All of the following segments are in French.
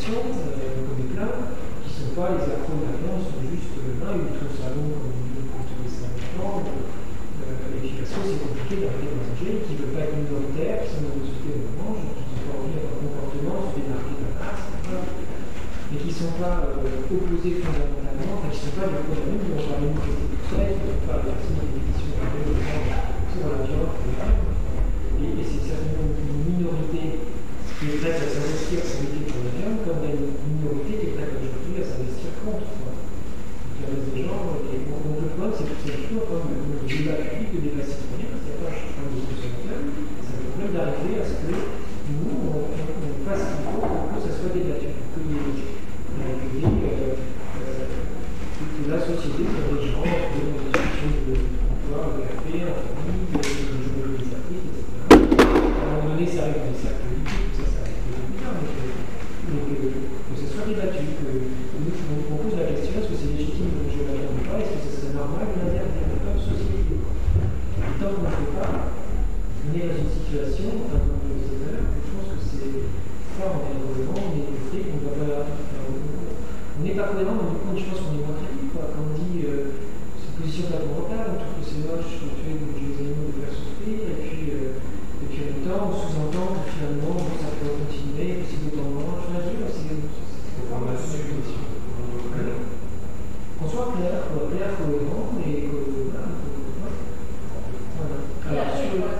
associations, on connaît plein, qui ne sont pas les accros de la viande, sont juste là, ils trouvent ça long, ils trouvent ça important. Et puis parce que c'est compliqué d'arrêter de manger, qui ne veulent pas être minoritaires, qui sont dans une société où on mange, qui ont pas envie d'avoir un comportement, se démarquer de la masse, mais qui ne sont pas opposés fondamentalement, enfin qui ne sont pas des problèmes, qui vont parler de très, qui vont parler de signification sur la viande, et c'est certainement une minorité qui est prête à s'investir pour lutter pour la viande, comme il y a une minorité qui est prête aujourd'hui à s'investir contre. Il y a des gens, et donc le problème, c'est toujours comme le débat public, le débat citoyen, c'est pas un problème de consommateur, c'est un problème d'arriver à ce que nous, on fasse ce qu'il faut pour que ça soit débattu, que la société soit des gens, des discussions de l'emploi, de café, en famille, de journée des artistes, etc. À un moment donné, ça arrive dans les cercles politiques, ça arrive bien, mais que ça soit débattu, qu'on pose la question, est-ce que c'est légitime de manger la viande ou pas, est-ce que ça serait normal d'interdire dans notre société. Et tant qu'on ne peut pas, on est dans une situation, enfin, comme je le disais tout à l'heure, je pense que c'est fort en énormément, on est écouté, qu'on ne va pas. On n'est pas cohérent, mais du coup, je pense qu'on est moins crédible. Quand on dit c'est une position patronale, on trouve que c'est moche de tuer les animaux, de faire souffrir, et puis en même temps, on sous-entend que finalement, bon, ça peut continuer, que si vous en mangez, je veux dire, c'est pas mal de position. Qu'on soit clair, cohérent, et que. Voilà. Alors, sur le.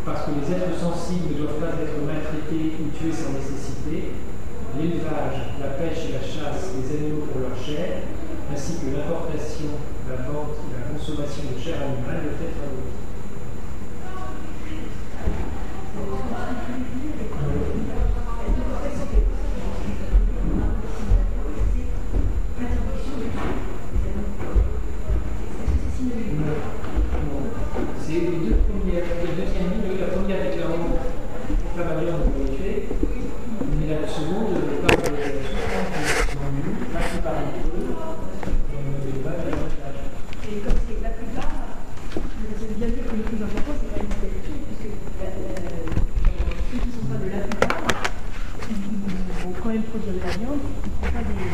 parce que les êtres sensibles ne doivent pas être maltraités ou tués sans nécessité, l'élevage, la pêche et la chasse des animaux pour leur chair, ainsi que l'importation, la vente et la consommation de chair animale doivent être abolis. C'est les deux premières, la deuxième ligne, la première est clairement pour faire la viande pour les tuer, mais la seconde parle de la souffrance qui sont nues, la plupart d'entre eux, l'élevage et l'avantage. Et comme c'est la plupart, ça veut bien dire que le plus important, c'est quand même l'habitude, puisque ceux qui ne sont pas de la plupart vont quand même produire de la viande, qui ne font pas des.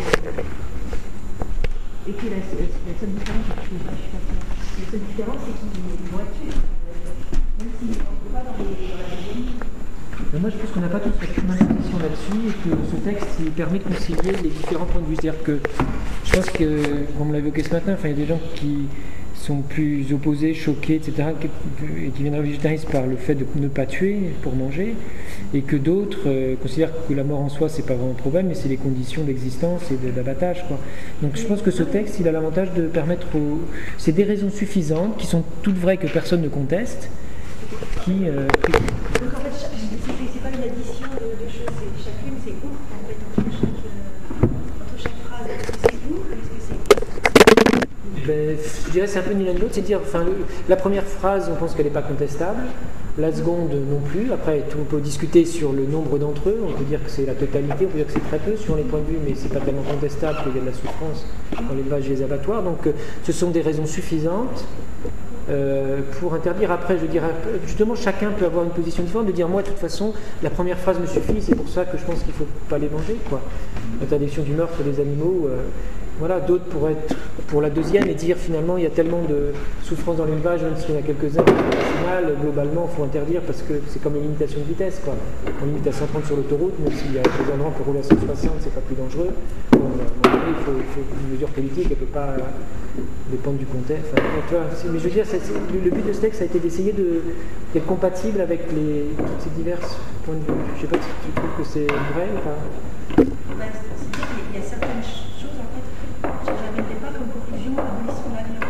Et que la seule différence, la seule différence, c'est qu'ils vont être tués. Même s'ils ne rentrent pas dans la deuxième ligne. Moi, je pense qu'on n'a pas tous fait une impression là-dessus et que ce texte il permet de concilier les différents points de vue. C'est-à-dire que je pense que, comme on l'a évoqué ce matin, il y a des gens qui sont plus opposés, choqués, etc., et qui viendraient au végétarisme par le fait de ne pas tuer pour manger, et que d'autres considèrent que la mort en soi, c'est pas vraiment un problème, mais c'est les conditions d'existence et d'abattage, quoi. Donc je pense que ce texte, il a l'avantage de permettre c'est des raisons suffisantes, qui sont toutes vraies, que personne ne conteste, qui... Donc en fait, c'est pas une addition de choses, chacune c'est ou en fait entre chaque phrase. Est-ce que c'est ou ou est-ce que c'est. Je dirais c'est un peu ni l'un ni l'autre, c'est dire, la première phrase, on pense qu'elle n'est pas contestable, la seconde non plus. Après, on peut discuter sur le nombre d'entre eux, on peut dire que c'est la totalité, on peut dire que c'est très peu sur les points de vue, mais c'est pas tellement contestable qu'il y a de la souffrance dans l'élevage et les abattoirs. Donc ce sont des raisons suffisantes pour interdire. Après, je dirais, justement, chacun peut avoir une position différente, de dire, moi, de toute façon, la première phrase me suffit, c'est pour ça que je pense qu'il ne faut pas les manger, quoi. L'interdiction du meurtre des animaux, voilà, d'autres pourraient être pour la deuxième et dire, finalement, il y a tellement de souffrance dans l'élevage, même s'il y en a quelques-uns, au final, globalement, il faut interdire, parce que c'est comme une limitation de vitesse, quoi. On limite à 130 sur l'autoroute, même s'il y a des endroits pour rouler à 160, c'est pas plus dangereux. Bon, il faut une mesure politique, elle ne peut pas dépendre du contexte. Mais je veux dire, le but de ce texte a été d'essayer d'être compatible avec toutes ces diverses points de vue. Je ne sais pas si tu trouves que c'est vrai ou pas. Il y a certaines choses, en fait, je n'avais pas comme conclusion l'abolition de la viande.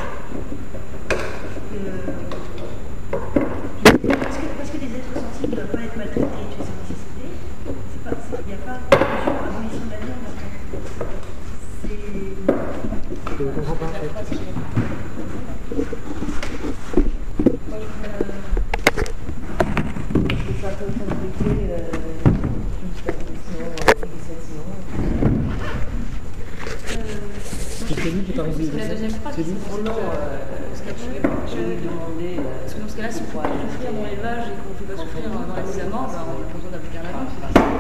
Parce que des êtres sensibles ne doivent pas être maltraités et tués sans nécessité, il n'y a pas de conclusion l'abolition de la viande. Je ne comprends pas. Ça peut fabriquer une superstition, fixation. C'est lui qui t'a rendu. C'est la deuxième phrase. C'est lui. Je vais demander. Parce que dans ce cas-là, si on fait souffrir dans l'élevage et qu'on ne fait pas souffrir dans l'évidemment, on n'a pas besoin d'appliquer un lavage.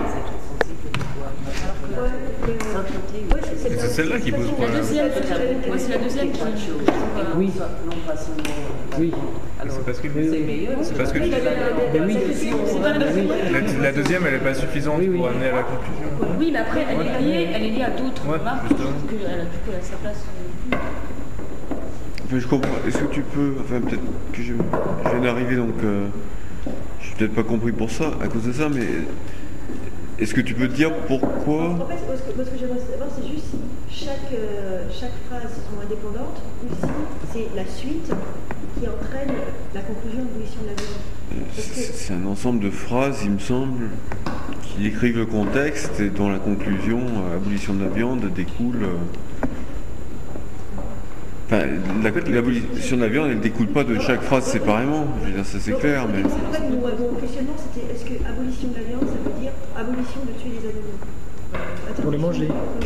C'est celle-là qui pose La problème. deuxième, c'est la deuxième qui. Oui. Oui. C'est parce que tu... Mais oui. C'est pas la deuxième. La deuxième, elle n'est pas suffisante Oui, oui. pour amener à la conclusion. Oui, mais après, elle est liée à d'autres Ouais, remarques. justement. Du coup, elle a sa place. Je comprends. Est-ce que tu peux, enfin peut-être que je viens d'arriver, donc je suis peut-être pas compris pour ça, à cause de ça, mais est-ce que tu peux dire pourquoi? En fait, moi, ce que j'aimerais savoir, c'est juste si chaque phrase sont indépendantes ou si c'est la suite qui entraîne la conclusion de l'abolition de la viande. C'est un ensemble de phrases, il me semble, qui décrivent le contexte et dont la conclusion, abolition de la viande, découle. Enfin, l'abolition de la viande, elle ne découle pas de chaque phrase séparément. Je veux dire, ça c'est clair, mais. En fait, mon questionnement, c'était est-ce que abolition de la viande, ça veut dire abolition de tuer les animaux? Pour les manger.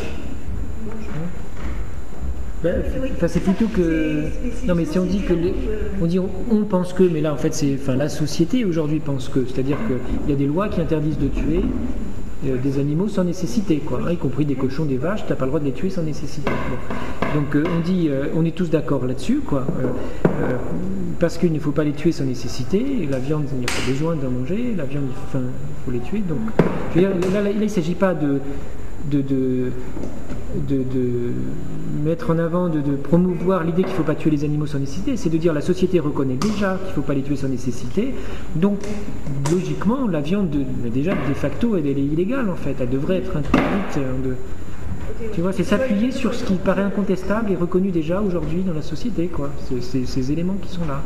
C'est plutôt que. Non, mais si on dit que. On dit on pense que, mais là en fait, c'est. Enfin, la société aujourd'hui pense que. C'est-à-dire qu'il y a des lois qui interdisent de tuer des animaux sans nécessité, quoi, hein, y compris des cochons, des vaches, tu n'as pas le droit de les tuer sans nécessité. Bon. Donc on dit, on est tous d'accord là-dessus, quoi, parce qu'il ne faut pas les tuer sans nécessité, et la viande, il n'y a pas besoin d'en manger, la viande, il faut les tuer. Donc, je veux dire, là, il ne s'agit pas de mettre en avant, de promouvoir l'idée qu'il ne faut pas tuer les animaux sans nécessité, c'est de dire la société reconnaît déjà qu'il ne faut pas les tuer sans nécessité, donc logiquement la viande déjà de facto elle est illégale en fait, elle devrait être interdite. Tu vois, c'est s'appuyer sur ce qui paraît incontestable et reconnu déjà aujourd'hui dans la société, quoi. C'est ces éléments qui sont là.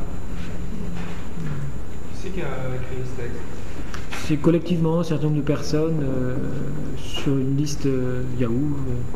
Qui c'est qui a créé ce texte? C'est collectivement un certain nombre de personnes sur une liste Yahoo.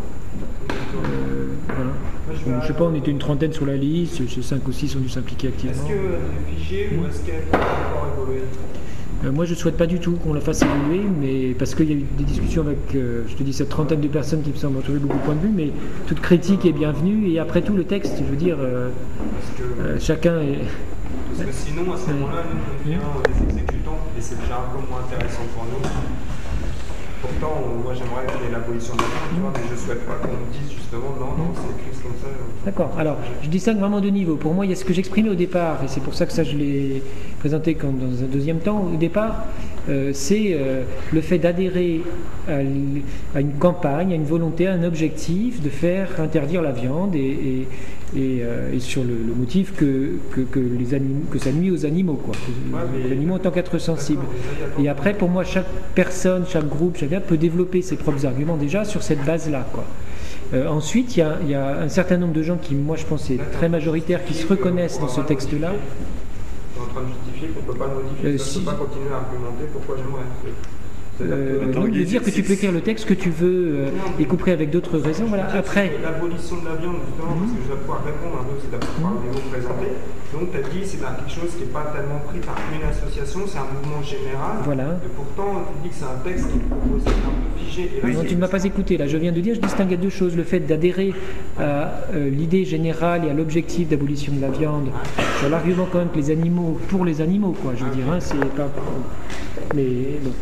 Voilà. Je ne sais pas, on était une trentaine sur la liste, 5 ou 6 ont dû s'impliquer activement. Est-ce qu'elle est figée ou est-ce qu'elle peut encore évoluer? Moi, je ne souhaite pas du tout qu'on la fasse évoluer, mais parce qu'il y a eu des discussions avec, je te dis, cette trentaine de personnes qui me semblent trouver beaucoup de points de vue, mais toute critique est bienvenue. Et après tout, le texte, je veux dire, chacun est... Parce que sinon, à ce moment-là, nous, on devient des exécutants, et c'est déjà un peu moins intéressant pour nous. Pourtant, moi, j'aimerais qu'il y ait l'abolition de la viande, tu vois, mais je ne souhaite pas qu'on me dise justement, non, c'est écrit comme ça. D'accord. Alors, je distingue vraiment deux niveaux. Pour moi, il y a ce que j'exprimais au départ, et c'est pour ça que ça, je l'ai présenté comme dans un deuxième temps. Au départ, c'est le fait d'adhérer à une campagne, à une volonté, à un objectif de faire interdire la viande et sur le motif que ça nuit aux animaux, quoi. Les animaux en tant qu'êtres sensibles. Et après, pour moi, chaque personne, chaque groupe, chacun peut développer ses propres arguments déjà sur cette base-là, quoi. Ensuite, il y a un certain nombre de gens qui, moi je pense, c'est très majoritaire, qui se reconnaissent dans ce texte-là. Tu es en train de justifier qu'on ne peut pas le modifier, ça ne peut pas continuer à argumenter pourquoi j'aimerais. Donc de dire que tu peux écrire le texte que tu veux, y compris avec d'autres raisons. Voilà. Après, l'abolition de la viande, justement, parce que je vais pouvoir répondre un peu, c'est d'avoir les mots présentés. Donc tu as dit c'est quelque chose qui n'est pas tellement pris par une association, c'est un mouvement général. Voilà. Et pourtant, tu dis que c'est un texte qui propose un peu figé. Et là, non, tu ne m'as pas écouté. Là, je viens de dire, je distinguais deux choses. Le fait d'adhérer à l'idée générale et à l'objectif d'abolition de la viande, sur l'argument quand même que les animaux, pour les animaux, quoi. Je veux dire, hein, c'est pas. Mais bon.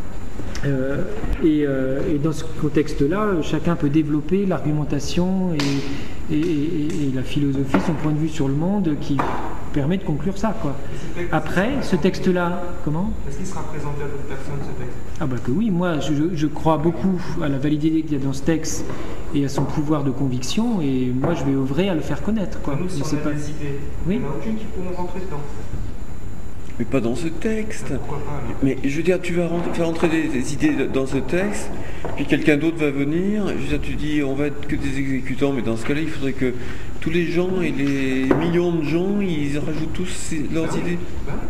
Et dans ce contexte-là, chacun peut développer l'argumentation et la philosophie, son point de vue sur le monde qui permet de conclure ça, quoi. Après, ce texte-là, comment? Est-ce qu'il sera présenté à d'autres personnes, ce texte? Ah bah que oui, moi je crois beaucoup à la validité qu'il y a dans ce texte et à son pouvoir de conviction, et moi je vais œuvrer à le faire connaître, quoi. Nous, si on a des idées, oui. il n'y en a aucune qui pourront rentrer dedans. Mais pas dans ce texte. Pourquoi pas, alors? Mais je veux dire, tu vas faire entrer des idées dans ce texte, puis quelqu'un d'autre va venir. Je veux dire, tu dis, on va être que des exécutants, mais dans ce cas-là, il faudrait que tous les gens et les millions de gens, ils rajoutent tous leurs idées.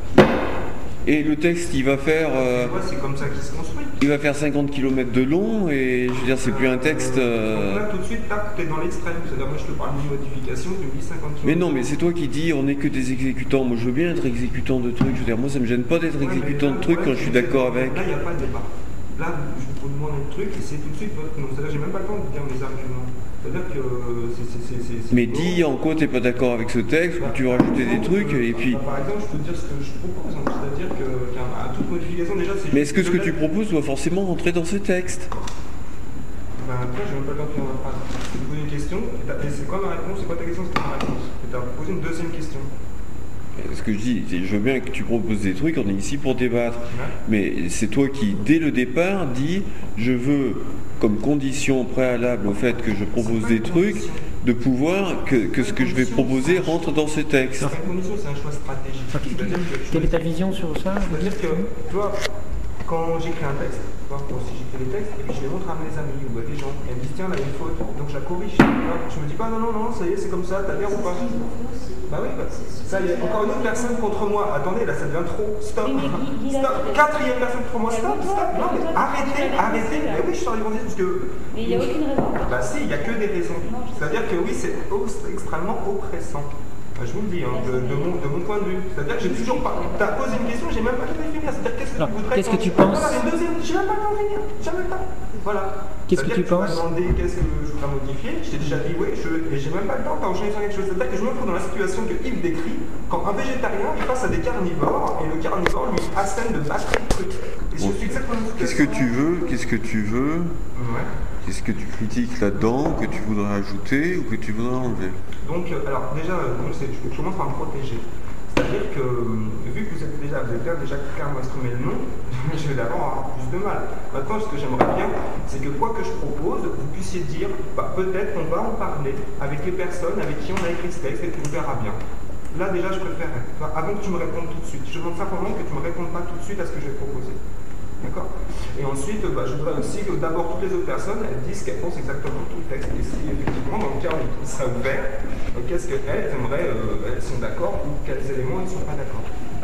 Et le texte, il va faire... c'est comme ça qu'il se construit. Il va faire 50 km de long, et je veux dire, c'est plus un texte... Donc là, tout de suite, tu es dans l'extrême. C'est-à-dire, moi, je te parle d'une modification, tu me dis 50 km. Mais non, mais c'est toi qui dis, on n'est que des exécutants. Moi, je veux bien être exécutant de trucs. Je veux dire, moi, ça me gêne pas d'être exécutant de trucs quand je suis d'accord avec. Là, il n'y a pas de débat. Là, je vous demande un truc, et c'est tout de suite votre nom. C'est-à-dire, j'ai même pas le temps de dire mes arguments. C'est-à-dire que c'est mais dis en quoi t'es pas d'accord avec ce texte, ou tu veux rajouter des trucs, et puis... Par exemple, je peux te dire ce que je propose, hein. C'est-à-dire qu'à toute modification, déjà, c'est... Mais est-ce que ce que tu proposes doit forcément rentrer dans ce texte? Ben après, j'ai même pas le temps de finir ma phrase. Je te pose une question, et c'est quoi ma réponse? C'est quoi ta question? C'est quoi ma réponse? Et tu as posé une deuxième question. Ce que je dis, je veux bien que tu proposes des trucs, on est ici pour débattre. Ouais. Mais c'est toi qui, dès le départ, dis je veux, comme condition préalable au fait que je propose des trucs, de pouvoir que ce que je vais proposer rentre dans ce texte. C'est une condition, c'est un choix stratégique. Quelle est ta vision sur ça? C'est-à-dire que, tu vois, quand j'écris un texte, moi aussi j'écris des textes, et puis je les montre à mes amis ou à des gens, et ils me disent tiens, là il y a une faute, donc je la corrige. Je me dis pas non, ça y est, c'est comme ça, t'as l'air ou pas? Bah oui, ça y est, encore une autre personne contre moi. Attendez, là ça devient trop. Stop. Quatrième personne contre moi. Stop. Non, mais arrêtez. Mais oui, je suis en train de dire parce que. Mais il n'y a aucune raison. Bah si, il n'y a que des raisons. C'est-à-dire que oui, c'est extrêmement oppressant. Je vous le dis, hein, de mon point de vue. C'est-à-dire que j'ai toujours pas. T'as posé une question, j'ai même pas pu finir. C'est-à-dire qu'est-ce que tu penses? Voilà, une deuxième, j'ai même pas pu en finir. Jamais le temps. Voilà. Qu'est-ce que tu penses? Tu m'as demandé qu'est-ce que je voudrais modifier. Je t'ai déjà dit oui, mais j'ai même pas le temps d'enchaîner sur quelque chose. C'est-à-dire que je me trouve dans la situation que Yves décrit quand un végétarien il passe à des carnivores et le carnivore lui assène de batterie de trucs. Bon, qu'est-ce que tu veux? Ouais. Qu'est-ce que tu critiques là-dedans, que tu voudrais ajouter ou que tu voudrais enlever? Donc, alors déjà, je commence par me protéger. C'est-à-dire que, vu que vous êtes déjà clairement exprimé le nom, je vais d'abord avoir plus de mal. Maintenant, ce que j'aimerais bien, c'est que quoi que je propose, vous puissiez dire, bah, peut-être qu'on va en parler avec les personnes avec qui on a écrit ce texte et qu'on verra bien. Là, déjà, je préférerais. Enfin, avant que tu me répondes tout de suite. Je demande simplement que tu ne me répondes pas tout de suite à ce que je vais proposer. D'accord? Et ensuite, je voudrais aussi que d'abord toutes les autres personnes, elles disent qu'elles pensent exactement tout le texte. Et si effectivement, dans le cas où il sera ouvert, qu'est-ce qu'elles aimeraient, elles sont d'accord ou quels éléments elles ne sont pas d'accord.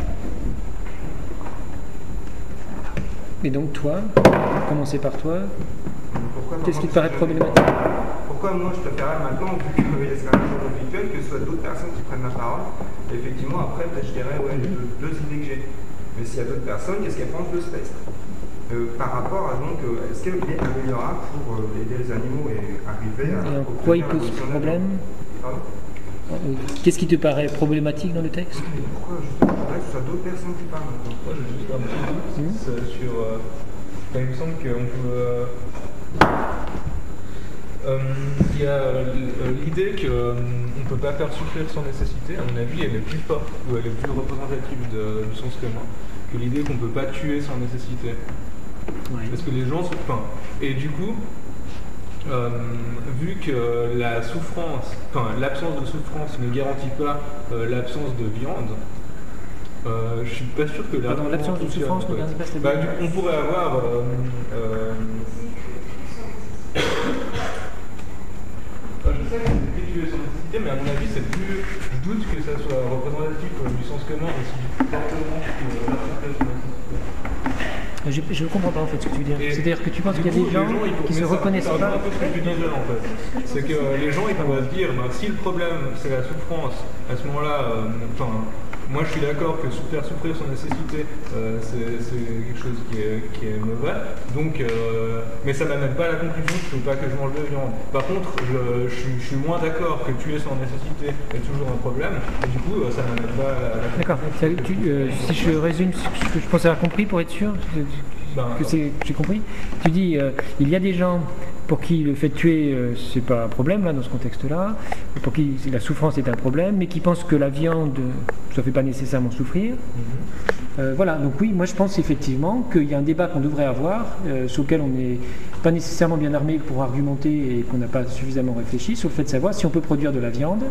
Et donc toi, commencer par toi, qu'est-ce qui te paraît problématique? Pourquoi moi je préférais maintenant, vu qu'il y a ce caractère conflictuel, que ce soit d'autres personnes qui prennent la parole. Et effectivement, après, je dirais ouais, deux idées que j'ai. Mais s'il y a d'autres personnes, qu'est-ce qu'elles pensent de ce texte par rapport à donc, est-ce qu'il est améliorable pour aider les animaux et arriver à... Et en quoi il pose problème? Pardon? Qu'est-ce qui te paraît problématique dans le texte? Pourquoi justement que ce soit d'autres personnes qui parlent? Moi j'ai juste un petit doute sur... il me semble qu'on peut... il y a l'idée qu'on ne peut pas faire souffrir sans nécessité, à mon avis, elle est plus forte ou elle est plus représentative du sens commun que l'idée qu'on ne peut pas tuer sans nécessité. Ouais. Parce que les gens se... et du coup, vu que la souffrance, l'absence de souffrance ne garantit pas l'absence de viande, je suis pas sûr que l'absence de souffrance ne garantit pas cette viande. On pourrait avoir... je sais que c'est tuer sans nécessité, mais à mon avis, c'est plus... Je doute que ça soit représentatif du sens commun aussi fortement que l'absence de nécessité. Je ne comprends pas en fait ce que tu veux dire. C'est-à-dire que tu penses qu'il y a des gens qui ne se reconnaissent pas. C'est un peu ce que tu disais en fait. C'est que les gens ils peuvent se dire, si le problème c'est la souffrance, à ce moment-là, moi je suis d'accord que faire souffrir sans nécessité, c'est quelque chose qui est mauvais. Donc, mais ça n'amène pas à la conclusion qu'il ne faut pas que je mange de viande. Par contre, je suis moins d'accord que tuer sans nécessité est toujours un problème. Et du coup, ça n'amène pas à la conclusion. D'accord. Si je résume ce que je pensais avoir compris pour être sûr que j'ai compris, tu dis il y a des gens pour qui le fait de tuer c'est pas un problème là dans ce contexte-là, pour qui la souffrance est un problème, mais qui pensent que la viande ça ne fait pas nécessairement souffrir. Voilà, donc oui, moi je pense effectivement qu'il y a un débat qu'on devrait avoir, sur lequel on n'est pas nécessairement bien armé pour argumenter et qu'on n'a pas suffisamment réfléchi, sur le fait de savoir si on peut produire de la viande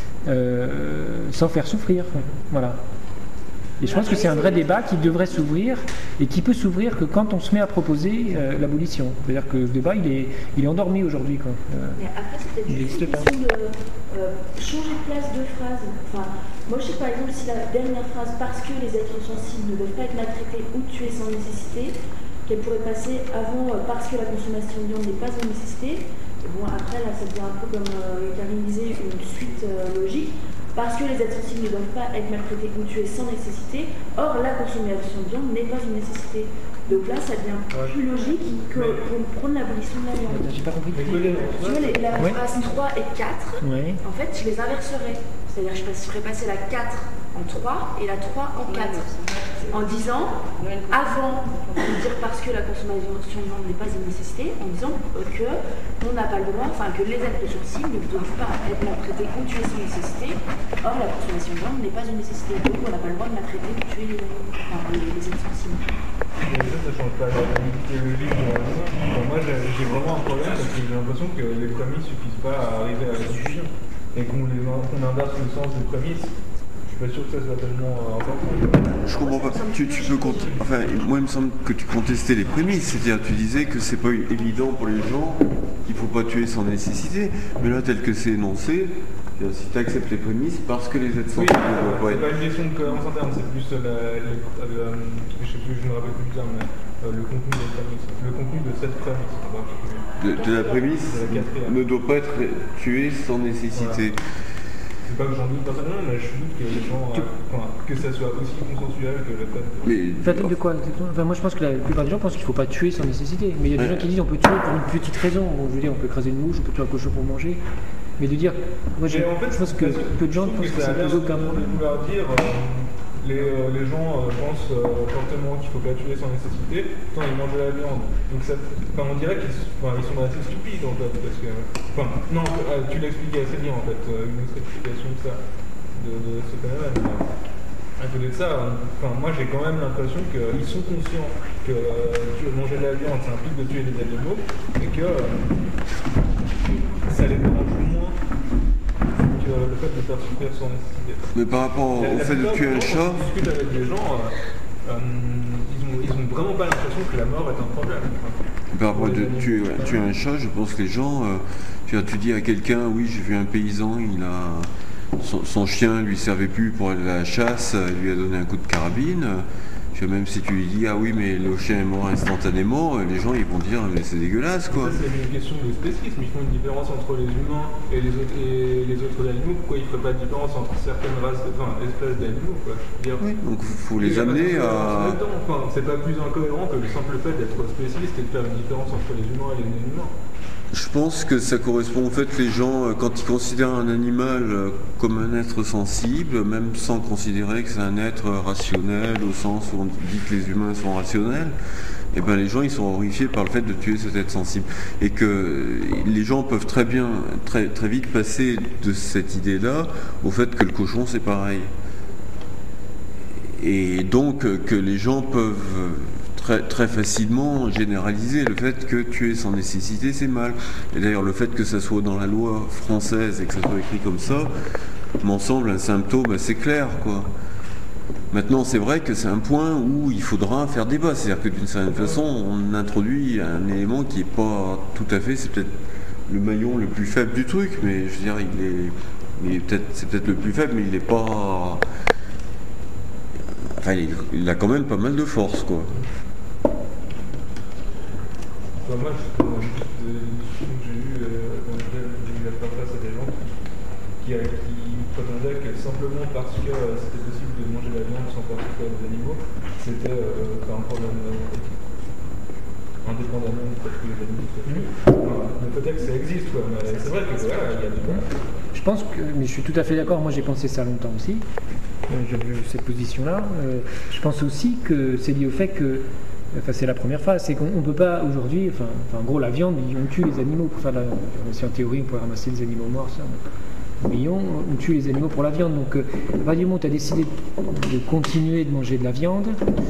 sans faire souffrir. Voilà. Et je pense que c'est un vrai débat qui devrait s'ouvrir et qui peut s'ouvrir que quand on se met à proposer l'abolition. C'est-à-dire que ce débat, il est endormi aujourd'hui. Mais après, c'est peut-être juste une question de changer de place de phrase. Enfin, moi, je sais par exemple si la dernière phrase « parce que les êtres sensibles ne doivent pas être maltraités ou tués sans nécessité », qu'elle pourrait passer avant « parce que la consommation de viande n'est pas une nécessité ». Bon, après, là, ça devient un peu comme Karine disait, une suite logique. Parce que les êtres sensibles ne doivent pas être maltraités ou tués sans nécessité. Or, la consommation de viande n'est pas une nécessité. Donc là, ça devient plus logique que pour prendre l'abolition de la viande. J'ai pas compris. Tu vois, la phrase 3 et 4, en fait, je les inverserais. C'est-à-dire que je ferais passer la 4 en 3 et la 3 en 4. En disant, avant de dire parce que la consommation de viande n'est pas une nécessité, en disant qu'on n'a pas le droit, que les êtres sensibles ne doivent pas être maltraités ou tués sans nécessité. Or, la consommation de viande n'est pas une nécessité. Donc, on n'a pas le droit de maltraiter ou tuer les êtres sensibles. Mais ça change pas la théologie. Moi, j'ai vraiment un problème parce que j'ai l'impression que les prémices ne suffisent pas à arriver à la conclusion et qu'on inverse le sens des prémices. Je suis pas sûr que ça soit tellement important. Je comprends pas. Tu peux moi, il me semble que tu contestais les prémices. C'est-à-dire, tu disais que c'est pas évident pour les gens qu'il faut pas tuer sans nécessité. Mais là, tel que c'est énoncé, si tu acceptes les prémices, parce que les êtres sensibles ne doivent pas être... C'est pas une question de cohérence interne, c'est plus je sais plus, je me rappelle plus du terme, mais le contenu des prémices, le contenu de cette prémisse en particulier. De la prémisse ne doit pas être tué sans nécessité. Voilà. C'est pas que j'en doute personnellement, mais je doute que les gens, que ça soit aussi consensuel que le fait de quoi moi je pense que la plupart des gens pensent qu'il ne faut pas tuer sans nécessité. Mais il y a des gens qui disent on peut tuer pour une petite raison. Bon, je veux dire, on peut écraser une mouche, on peut tuer un cochon pour manger. Mais de dire, moi je pense que peu de gens pensent que ça pose aucun problème. Les gens pensent fortement qu'il ne faut pas tuer sans nécessité, pourtant ils mangent de la viande. Donc ça, on dirait qu'ils sont assez stupides en fait, parce que... tu l'expliquais assez bien en fait, une autre explication de ça, de ce phénomène. À côté de ça, moi j'ai quand même l'impression qu'ils sont conscients que manger de la viande ça implique de tuer des animaux et que ça les dérange moins que le fait de faire souffrir sans nécessité. Mais par rapport au fait de tuer un chat, on discute avec des gens, ils ont vraiment pas l'impression que la mort est un problème. par rapport à tuer un chat, je pense que les gens, tu dis à quelqu'un, oui j'ai vu un paysan, son chien lui servait plus pour aller à la chasse, il lui a donné un coup de carabine. Même si tu lui dis ah oui mais le chien est mort instantanément, les gens ils vont dire mais c'est dégueulasse quoi. Ça c'est une question de spécisme, ils font une différence entre les humains et les autres animaux, pourquoi ils ne feraient pas de différence entre certaines espèces d'animaux quoi. Oui, donc il faut les amener à... c'est pas plus incohérent que le simple fait d'être spécialiste et de faire une différence entre les humains et les non-humains. Je pense que ça correspond au fait que les gens, quand ils considèrent un animal comme un être sensible, même sans considérer que c'est un être rationnel, au sens où on dit que les humains sont rationnels, et ben les gens ils sont horrifiés par le fait de tuer cet être sensible. Et que les gens peuvent très bien, très vite passer de cette idée-là au fait que le cochon c'est pareil. Et donc que les gens peuvent... Très facilement généraliser le fait que tuer sans nécessité c'est mal. Et d'ailleurs le fait que ça soit dans la loi française et que ça soit écrit comme ça m'en semble un symptôme assez clair quoi. Maintenant c'est vrai que c'est un point où il faudra faire débat, c'est-à-dire que d'une certaine façon on introduit un élément qui n'est pas tout à fait, c'est peut-être le maillon le plus faible du truc, mais je veux dire c'est peut-être le plus faible mais il n'est pas... Enfin il a quand même pas mal de force quoi. Moi, j'ai eu la face à des gens qui prétendaient que simplement parce que c'était possible de manger de la viande sans faire souffrir des animaux, c'était un problème indépendamment du fait que les animaux soient tués. Peut-être que ça existe, quoi, mais c'est vrai que voilà, il y a du problème. Je pense que, mais je suis tout à fait d'accord, moi j'ai pensé ça longtemps aussi, j'ai vu cette position-là. Je pense aussi que c'est lié au fait que, enfin c'est la première phase, c'est qu'on ne peut pas aujourd'hui, en gros la viande, on tue les animaux pour faire de la viande. Si en théorie on pourrait ramasser des animaux morts, ça, mais on tue les animaux pour la viande. Donc à partir du moment où tu as décidé de continuer de manger de la viande,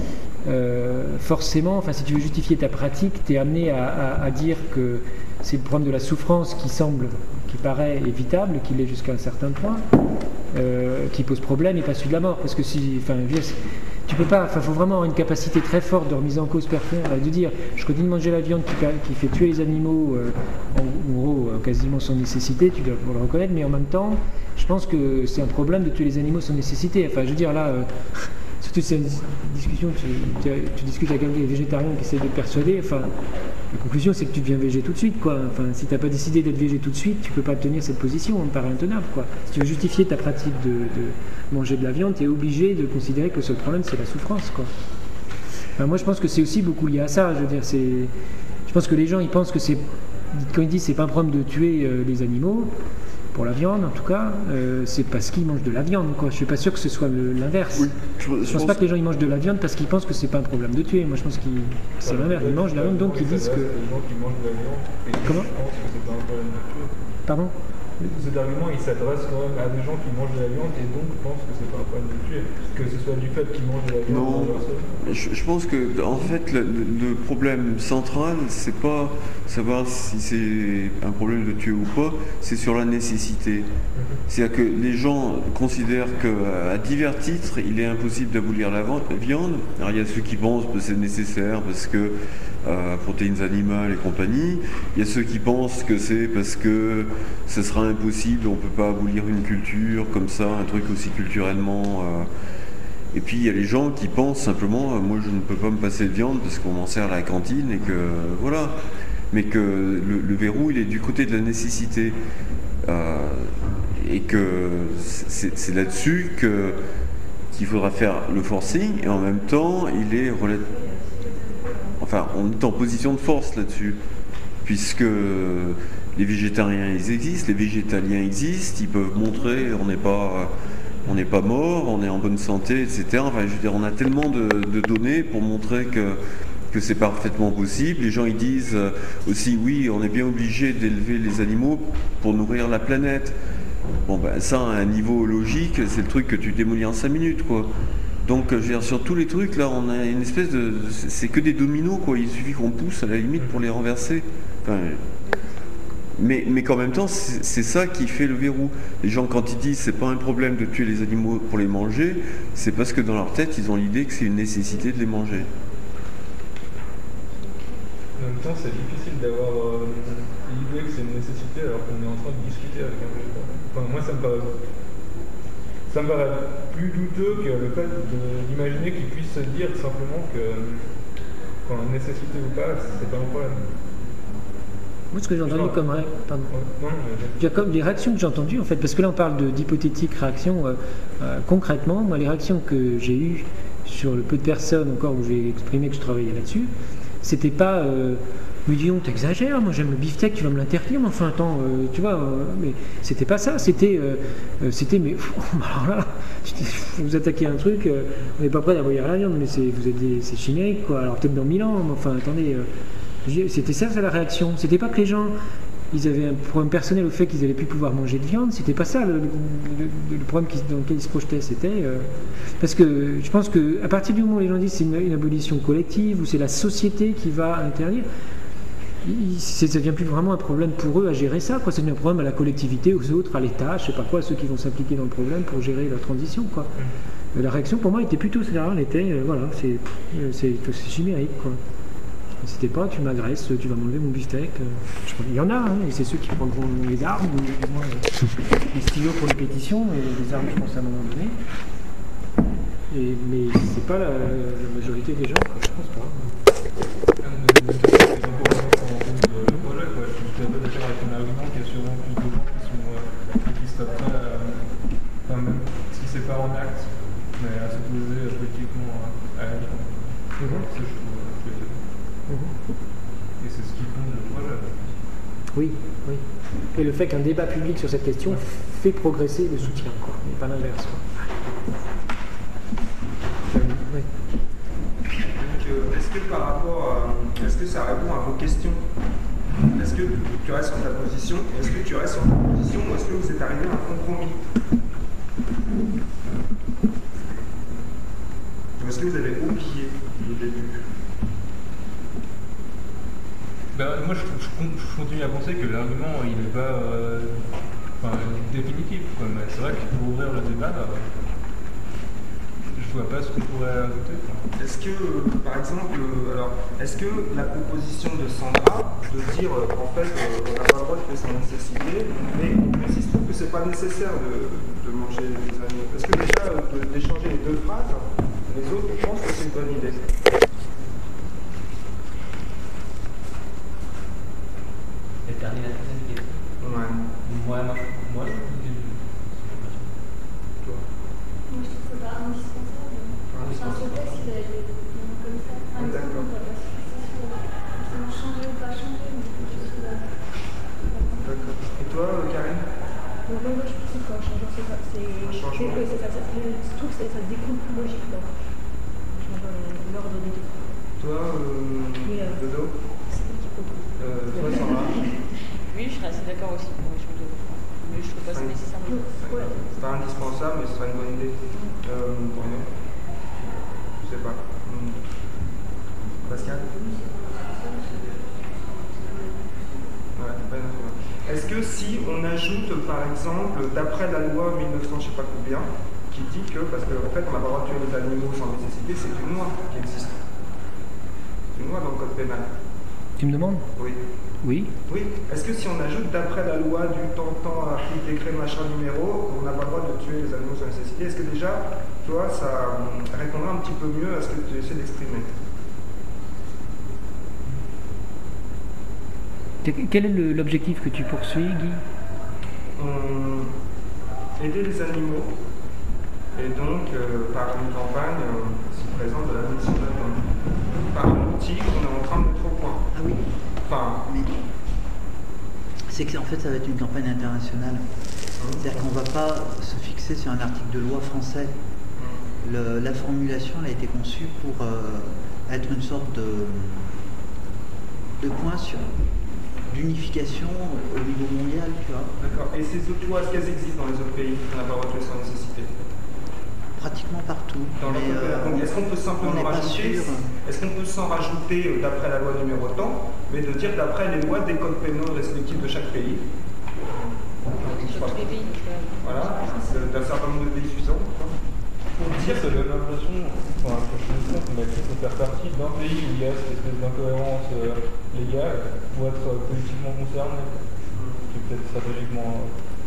forcément, si tu veux justifier ta pratique, tu es amené à dire que c'est le problème de la souffrance qui paraît évitable, qui l'est jusqu'à un certain point, qui pose problème et pas celui de la mort. Parce que tu peux pas, faut vraiment avoir une capacité très forte de remise en cause de dire je continue de manger la viande qui fait tuer les animaux, en gros quasiment sans nécessité, tu dois pouvoir le reconnaître, mais en même temps, je pense que c'est un problème de tuer les animaux sans nécessité. Enfin, je veux dire là, surtout c'est une discussion, tu discutes avec un végétarien qui essaie de te persuader, la conclusion c'est que tu deviens végé tout de suite quoi. Si tu n'as pas décidé d'être végé tout de suite, tu peux pas tenir cette position, on me paraît intenable quoi. Si tu veux justifier ta pratique de manger de la viande, tu es obligé de considérer que le seul problème c'est la souffrance quoi. Moi je pense que c'est aussi beaucoup lié à ça, je veux dire je pense que les gens ils pensent que quand ils disent c'est pas un problème de tuer les animaux, pour la viande en tout cas, c'est parce qu'ils mangent de la viande quoi. Je suis pas sûr que ce soit l'inverse. Oui, je pense pas que les gens ils mangent de la viande parce qu'ils pensent que c'est pas un problème de tuer. Moi je pense que c'est l'inverse, ils mangent de la viande donc ils disent que... Les gens qui mangent de la viande et qui pensent que c'est pas un problème de tuer. Pardon? Cet argument il s'adresse quand même à des gens qui mangent de la viande et donc pensent que c'est pas un problème de tuer, que ce soit du fait qu'ils mangent de la viande. Non, je pense que en fait le problème central c'est pas savoir si c'est un problème de tuer ou pas, c'est sur la nécessité. C'est-à-dire que les gens considèrent qu'à divers titres il est impossible d'abolir la viande. Alors il y a ceux qui pensent que c'est nécessaire parce que protéines animales et compagnie. Il y a ceux qui pensent que c'est parce que ce sera impossible, on ne peut pas abolir une culture comme ça, un truc aussi culturellement... Et puis il y a les gens qui pensent simplement, moi je ne peux pas me passer de viande parce qu'on m'en sert à la cantine et que voilà. Mais que le verrou il est du côté de la nécessité. Et que c'est là-dessus qu'il faudra faire le forcing et en même temps il est relativement... Enfin, on est en position de force là-dessus, puisque les végétariens ils existent, les végétaliens existent, ils peuvent montrer on n'est pas mort, on est en bonne santé, etc. Enfin, je veux dire, on a tellement de données pour montrer que c'est parfaitement possible. Les gens ils disent aussi oui, on est bien obligé d'élever les animaux pour nourrir la planète. Bon ben ça à un niveau logique, c'est le truc que tu démolis en 5 minutes quoi. Donc je veux dire, sur tous les trucs, là, on a une espèce de... C'est que des dominos, quoi. Il suffit qu'on pousse à la limite pour les renverser. Enfin, mais qu'en même temps, c'est ça qui fait le verrou. Les gens, quand ils disent c'est pas un problème de tuer les animaux pour les manger, c'est parce que dans leur tête, ils ont l'idée que c'est une nécessité de les manger. En même temps, c'est difficile d'avoir l'idée que c'est une nécessité alors qu'on est en train de discuter avec un végétarien. Enfin, moi, ça me paraît plus douteux que le fait d'imaginer qu'il puisse se dire simplement que, nécessité ou pas, c'est pas un problème. Moi, ce que j'ai entendu comme les réactions que j'ai entendues, en fait, parce que là, on parle d'hypothétiques réactions. Concrètement, moi, les réactions que j'ai eues sur le peu de personnes encore où j'ai exprimé que je travaillais là-dessus, c'était pas mais dis donc, t'exagères, moi j'aime le beefsteak, tu vas me l'interdire, mais enfin attends, tu vois, mais c'était pas ça, c'était mais alors là, vous attaquez un truc, on n'est pas prêt d'avoir la viande, mais c'est chimérique quoi, alors peut-être dans 1000 ans, mais enfin attendez, c'était ça la réaction, c'était pas que les gens ils avaient un problème personnel au fait qu'ils n'allaient plus pouvoir manger de viande, c'était pas ça le problème dans lequel ils se projetaient, c'était parce que je pense qu'à partir du moment où les gens disent c'est une abolition collective ou c'est la société qui va interdire, ça devient plus vraiment un problème pour eux à gérer ça, quoi. Ça devient un problème à la collectivité, aux autres, à l'État, je sais pas quoi, à ceux qui vont s'impliquer dans le problème pour gérer la transition, quoi. La réaction pour moi était plutôt celle-là, elle était voilà, c'est chimérique, quoi. C'était pas tu m'agresses, tu vas m'enlever mon beefsteak. Il y en a, hein, et c'est ceux qui prendront les armes, ou du moins les stylos pour les pétitions, et les armes je pense à un moment donné. Mais c'est pas la majorité des gens, quoi, je pense pas. Je suis un peu d'accord avec ton argument qu'il y a sûrement plus de gens qui se tapent pas, même si c'est pas en acte, mais à s'opposer politiquement à la vie. Ça, je trouve et c'est ce qui fonde le projet. Oui. Et le fait qu'un débat public sur cette question fait progresser le soutien, quoi, mais pas l'inverse. Donc, est-ce que par rapport à... Est-ce que ça répond à vos questions? Est-ce que tu restes sur ta position? Est-ce que tu restes sur ta position ou est-ce que vous êtes arrivé à un compromis? Ou est-ce que vous avez oublié le début? Moi, je continue à penser que l'argument, il n'est pas définitif. Quoi. Mais c'est vrai que pour ouvrir le débat, je vois pas ce qu'on pourrait ajouter. Est-ce que, par exemple, est-ce que la proposition de Sandra de dire en fait on n'a pas le droit de faire sa nécessité, mais il se trouve que c'est pas nécessaire de manger des animaux. Est-ce que déjà d'échanger les deux phrases, les autres pensent que c'est une bonne idée? Terminer la troisième question. Ouais. Moi, je trouve que Moi, je trouve que c'est pas indispensable. Enfin, ce texte, il est comme ça. Par exemple, on ne va pas se fixer sur changer ou pas changer, mais je suis là. D'accord. Et toi, Karine? Moi, je trouve qu'un changement, c'est ça. Je trouve que ça découle plus logiquement. L'ordre des deux. Toi, Dodo? C'est ce qu'il propose. Toi, Sandra? Oui, je serais assez d'accord aussi pour échanger. Mais je trouve pas ça nécessaire. C'est pas indispensable, mais ce serait une bonne idée. Bruno? Je sais pas. Pascal? Ouais, pas d'accord. Est-ce que si on ajoute, par exemple, d'après la loi 1900, je sais pas combien, qui dit que, parce qu'en fait, on n'a pas le droit de tuer les animaux sans nécessité, c'est une loi qui existe. C'est une loi dans le code pénal. Tu me demandes? Oui. Oui. Oui. Est-ce que si on ajoute d'après la loi du temps, article, décret, machin, numéro, on n'a pas le droit de tuer les animaux sans nécessité, est-ce que déjà, toi, ça répondra un petit peu mieux à ce que tu essaies d'exprimer? Quel est l'objectif que tu poursuis, Guy? Aider les animaux, et donc par une campagne si présente de la mission d'attente, par un outil qu'on est en train de mettre au point. Ah oui. Enfin, mais c'est qu'en fait ça va être une campagne internationale. C'est-à-dire qu'on ne va pas se fixer sur un article de loi français. La formulation elle a été conçue pour être une sorte de point d'unification au niveau mondial, tu vois. d'accord. Et ces autres lois, est-ce qu'elles existent dans les autres pays qu'on n'a pas retué sans nécessité? pratiquement partout. Dans Mais, donc est-ce qu'on peut on simplement n'est pas rajouter, sûr. est-ce qu'on peut sans rajouter d'après la loi numéro tant, mais de dire d'après les lois des codes pénaux respectifs de chaque pays? Voilà, d'un certain nombre de pays suffisants. Pour dire que j'ai l'impression, enfin, que je me trompe, mais qu'il faut faire partie d'un pays où il y a cette espèce d'incohérence légale pour être politiquement concerné, qui est peut-être stratégiquement.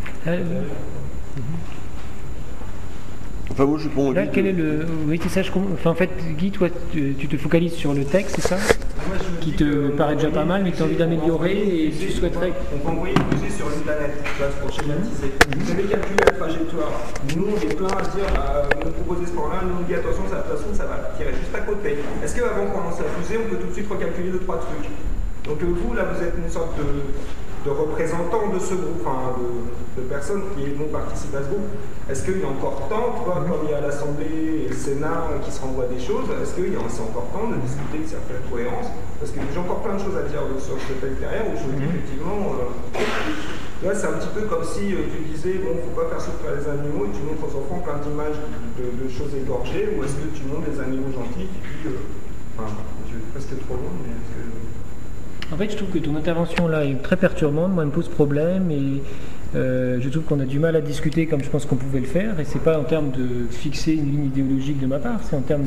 Enfin, moi, je prends Là, quel est le. Oui, c'est ça, enfin, en fait, Guy, toi, tu te focalises sur le texte, c'est ça? Moi, je me Qui dis te que paraît déjà pas mal, mais que tu as envie d'améliorer et tu souhaiterais. On peut envoyer une fusée sur une planète, pour schématiser. Vous avez calculé la trajectoire. Nous, on est plein à se dire, on nous propose ce plan-là, nous on dit attention, de toute façon, ça va tirer juste à côté. Est-ce qu'avant qu'on lance la fusée, on peut tout de suite recalculer 2-3 trucs? Donc vous, là, vous êtes une sorte de représentant de ce groupe, enfin de personnes qui vont participer à ce groupe. Est-ce qu'il y a encore temps, tu vois, comme il y a l'Assemblée et le Sénat qui se renvoient des choses, est-ce qu'il y a encore temps de discuter de certaines cohérences? Parce que j'ai encore plein de choses à dire sur ce texte derrière, où je me dis effectivement, là c'est un petit peu comme si tu disais, bon, faut pas faire souffrir les animaux, et tu montres aux enfants plein d'images de choses égorgées, ou est-ce que tu montres des animaux gentils, et puis, enfin, je vais presque trop loin, mais est-ce que... En fait, je trouve que ton intervention là est très perturbante, moi elle me pose problème et je trouve qu'on a du mal à discuter comme je pense qu'on pouvait le faire et c'est pas en termes de fixer une ligne idéologique de ma part, c'est en termes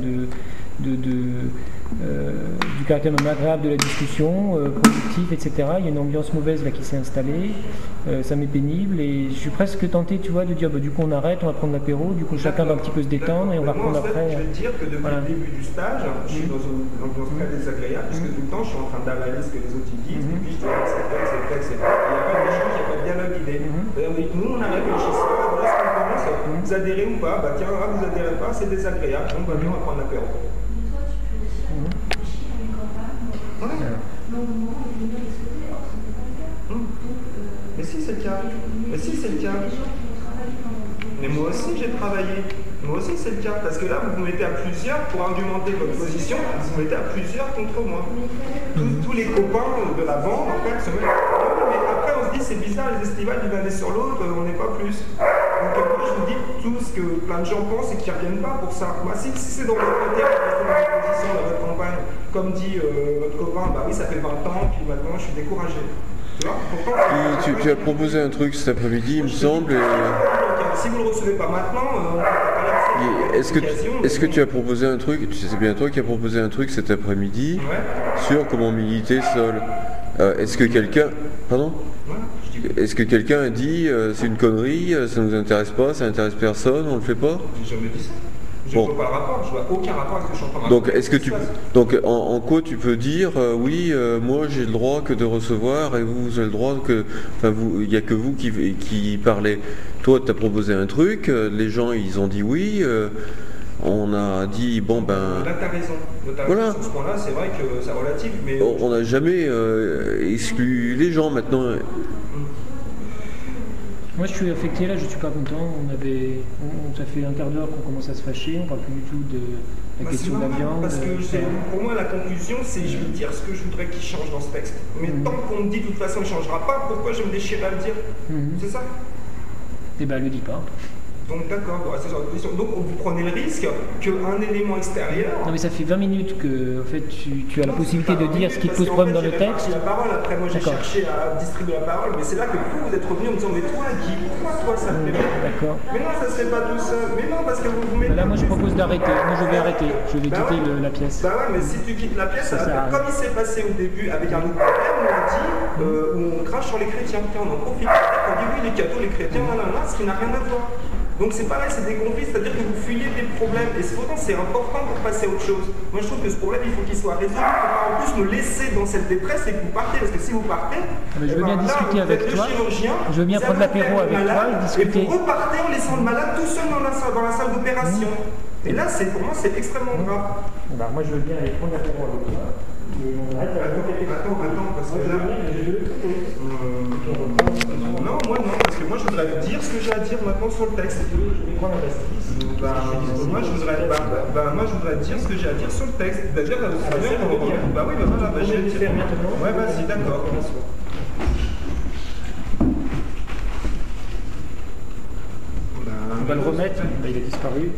du caractère même agréable de la discussion, productif, etc. Il y a une ambiance mauvaise là qui s'est installée, ça m'est pénible et je suis presque tenté, tu vois, de dire bah, du coup on arrête, on va prendre l'apéro, du coup chacun va un petit peu se détendre et on va reprendre après. Je vais te dire que depuis le début du stage, je suis dans une ambiance très désagréable puisque tout le temps je suis en train d'avaler ce que les autres disent et puis je te dis c'est il n'y a pas d'échange, il n'y a pas de dialogue idée. Nous on a réfléchi ça, voilà ce qu'on pense, vous adhérez ou pas, bah tiens, vous adhérez pas, c'est désagréable, donc on va prendre l'apéro. Mais si c'est le cas. Mais si c'est le cas. Mais moi aussi j'ai travaillé. Moi aussi c'est le cas. Parce que là vous vous mettez à plusieurs pour argumenter votre position, vous vous mettez à plusieurs contre moi. Tous les copains de la bande en fait se mettent. Mais après on se dit c'est bizarre les estivales d'une année sur l'autre, on n'est pas plus. Donc moi je vous dis tout ce que plein de gens pensent et qui ne reviennent pas pour ça. Moi si c'est dans votre intérêt de rester dans votre position, dans votre campagne, comme dit votre copain, bah oui ça fait 20 ans, puis maintenant je suis découragé. Tu vois, pourtant, tu as proposé un truc cet après-midi, il me semble. Si vous ne le recevez pas maintenant, est-ce que tu as proposé un truc, c'est bien toi qui as proposé un truc cet après-midi sur comment militer seul. Est-ce que quelqu'un... Pardon ? Est-ce que quelqu'un a dit c'est une connerie, ça ne nous intéresse pas, ça n'intéresse personne, on ne le fait pas ? J'ai jamais dit ça. Je ne vois pas le rapport, je vois aucun rapport avec ce que je suis en train de raconter. Donc en quoi tu peux dire oui, moi j'ai le droit que de recevoir et vous avez le droit que... Enfin, il n'y a que vous qui parlez. Toi tu as proposé un truc, les gens ils ont dit oui, on a dit bon ben... Là tu as raison. Voilà. Sur ce point-là c'est vrai que c'est relatif, mais... On n'a jamais exclu les gens maintenant. Moi je suis affecté là, je suis pas content. Ça fait un quart d'heure qu'on commence à se fâcher, on parle plus du tout de la question de la viande. Parce que pour moi la conclusion c'est je vais dire ce que je voudrais qu'il change dans ce texte. Mais tant qu'on me dit de toute façon il ne changera pas, pourquoi je me déchire à le dire? C'est ça? Eh ben le dis pas. Donc d'accord, vous restez sur votre position. Donc vous prenez le risque qu'un élément extérieur... Non mais ça fait 20 minutes que en fait, tu as la possibilité de dire ce qui te pose problème dans le texte. La parole, après moi j'ai cherché à distribuer la parole, mais c'est là que vous êtes revenu en me disant mais toi Guy, pourquoi toi ça me plaît pas? D'accord. Mais non, ça se fait pas tout seul. Mais non, parce que vous mettez... Là moi je propose d'arrêter, moi je vais arrêter, je vais quitter la pièce. Bah ouais, mais si tu quittes la pièce, comme il s'est passé au début avec un autre problème, on a dit, où on crache sur les chrétiens, on en profite. On dit oui les cathos, les chrétiens, ce qui n'a rien à voir. Donc c'est pareil, c'est des conflits, c'est-à-dire que vous fuyez des problèmes. Et pourtant c'est important pour passer à autre chose. Moi je trouve que ce problème, il faut qu'il soit résolu. Il ne faut pas en plus me laisser dans cette détresse et que vous partez. Parce que si vous partez, je veux bien discuter avec toi. Je veux bien prendre l'apéro avec toi et discuter. Et vous repartez en laissant le malade tout seul dans la salle d'opération. Et là, pour moi, c'est extrêmement grave. Bah, moi je veux bien aller prendre l'apéro avec toi. Attends, parce que là... Non, moi non, parce que moi je voudrais dire ce que j'ai à dire maintenant sur le texte. Je vais prendre la pastille. Moi je voudrais dire ce que j'ai à dire sur le texte. C'est-à-dire, bah oui, bah voilà, j'ai à dire. Ouais, vas-y, d'accord. On va le remettre, il a disparu.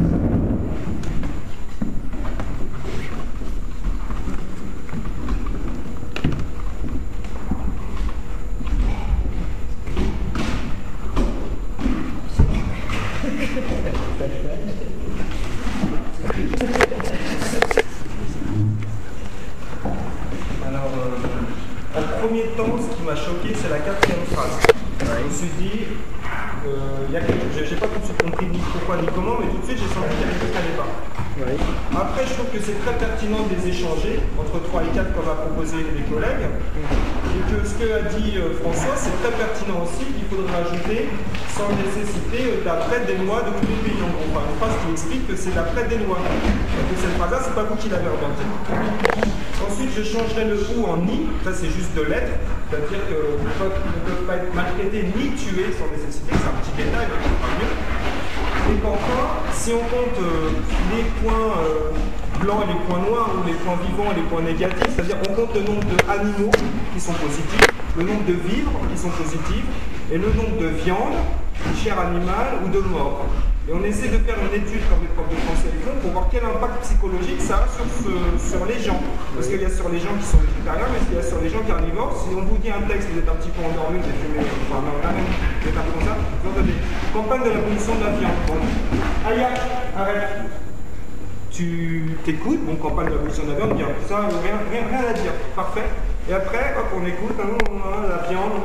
Alors, en premier temps, ce qui m'a choqué, c'est la 4e phrase. Je me suis dit, j'ai pas tout de suite compris ni pourquoi ni comment, mais tout de suite j'ai senti qu'il y avait quelque chose qui n'allait pas. Après, je trouve que c'est très pertinent de les échanger entre 3 et 4 comme a proposé les collègues. Et que ce que a dit François, c'est très pertinent aussi. Il faudrait ajouter sans nécessité d'après des lois de tous les pays. En gros, une phrase qui explique que c'est d'après des lois. Donc cette phrase-là, c'est pas vous qui l'avez inventée. Ensuite, je changerai le ou en ni. Ça, c'est juste de l'être. C'est-à-dire que ne peuvent pas être maltraités ni tués sans nécessité. C'est un petit détail, mais on fera mieux. Et qu'enfin, si on compte les points blancs et les points noirs, ou les points vivants et les points négatifs, c'est-à-dire on compte le nombre d'animaux qui sont positifs, le nombre de vivres qui sont positifs, et le nombre de viande, de chair animale ou de mort. Et on essaie de faire une étude, comme les profs de français le font, pour voir quel impact psychologique ça a sur les gens. Parce qu'il y a sur les gens qui sont végétariens, mais il y a sur les gens carnivores. Si on vous dit un texte, vous êtes un petit peu endormi, vous êtes fumé, enfin non, là même, vous êtes un peu comme ça, vous entendez. Campagne de l'abolition de la viande. Bon. Aya, arrête. Tu t'écoutes, bon, campagne de l'abolition de la viande, bien, ça, rien à dire, parfait. Et après, hop, on écoute, la viande,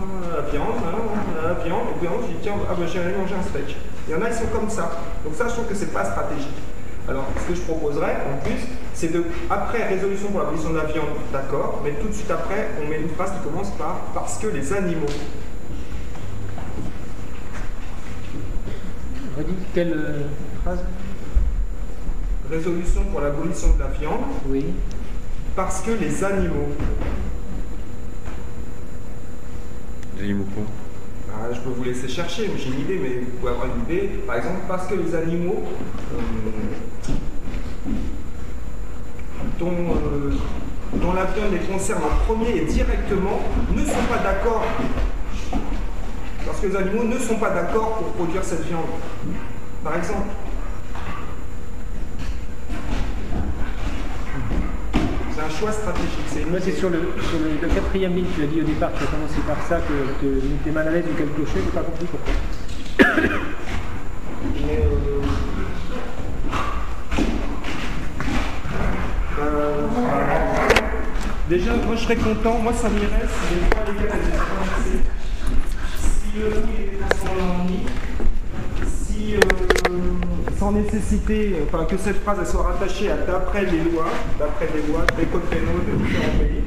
et puis on dit, tiens, j'ai allé manger un steak. Il y en a, ils sont comme ça. Donc ça, je trouve que c'est pas stratégique. Alors, ce que je proposerais, en plus, c'est de, après résolution pour l'abolition de la viande, d'accord, mais tout de suite après, on met une phrase qui commence par « parce que les animaux ». Redis quelle phrase? Résolution pour l'abolition de la viande. Oui. Parce que les animaux. Les animaux quoi? Je peux vous laisser chercher, mais j'ai une idée, mais vous pouvez avoir une idée. Par exemple, parce que les animaux dont la viande les concerne en premier et directement ne sont pas d'accord. Parce que les animaux ne sont pas d'accord pour produire cette viande. Par exemple. C'est un choix stratégique. Moi, c'est sur le 4e ligne, tu as dit au départ, tu as commencé par ça, que tu es mal à l'aise ou quelque chose, je n'ai pas compris pourquoi. Mais, déjà, moi je serais content, moi ça m'irait si les trois légales étaient prononcées, si le oui est transformé en ni, si sans nécessité, enfin que cette phrase elle soit rattachée à d'après les lois des codes pénaux de différents pays.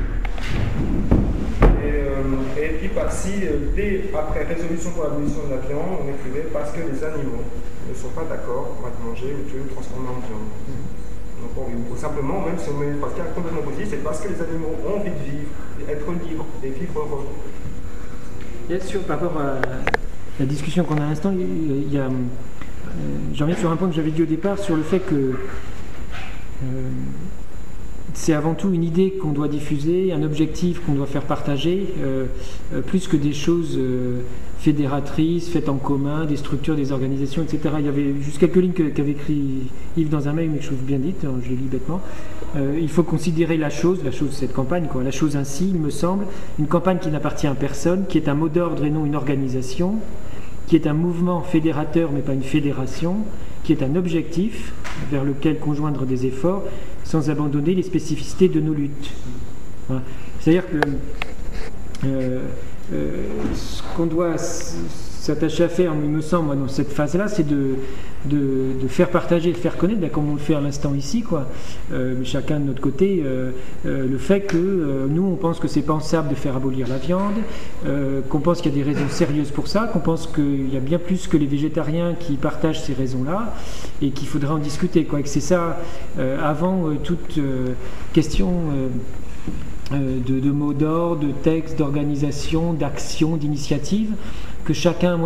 Et puis si dès après résolution pour l'abolition de la viande, on écrivait parce que les animaux ne sont pas d'accord pour être mangés ou tués ou transformés en viande. Donc, simplement, même si on met une phrase qui est complètement positive, c'est parce que les animaux ont envie de vivre, d'être libres et vivre heureux. Bien sûr, par rapport à la discussion qu'on a à l'instant, j'en reviens sur un point que j'avais dit au départ, sur le fait que c'est avant tout une idée qu'on doit diffuser, un objectif qu'on doit faire partager, plus que des choses fédératrices, faites en commun, des structures, des organisations, etc. Il y avait juste quelques lignes qu'avait écrit Yves dans un mail, mais que je trouve bien dite, je l'ai lu bêtement. Il faut considérer la chose, cette campagne, la chose ainsi, il me semble, une campagne qui n'appartient à personne, qui est un mot d'ordre et non une organisation, qui est un mouvement fédérateur mais pas une fédération, qui est un objectif vers lequel conjoindre des efforts sans abandonner les spécificités de nos luttes. Voilà. C'est-à-dire que ce qu'on doit s'attacher à faire, il me semble, dans cette phase-là, c'est de faire partager, de faire connaître, comme on le fait à l'instant ici, mais chacun de notre côté, le fait que nous, on pense que c'est pensable de faire abolir la viande, qu'on pense qu'il y a des raisons sérieuses pour ça, qu'on pense qu'il y a bien plus que les végétariens qui partagent ces raisons-là, et qu'il faudrait en discuter, et que c'est ça, avant toute question de mots d'ordre, de textes, d'organisation, d'action, d'initiative, que chacun,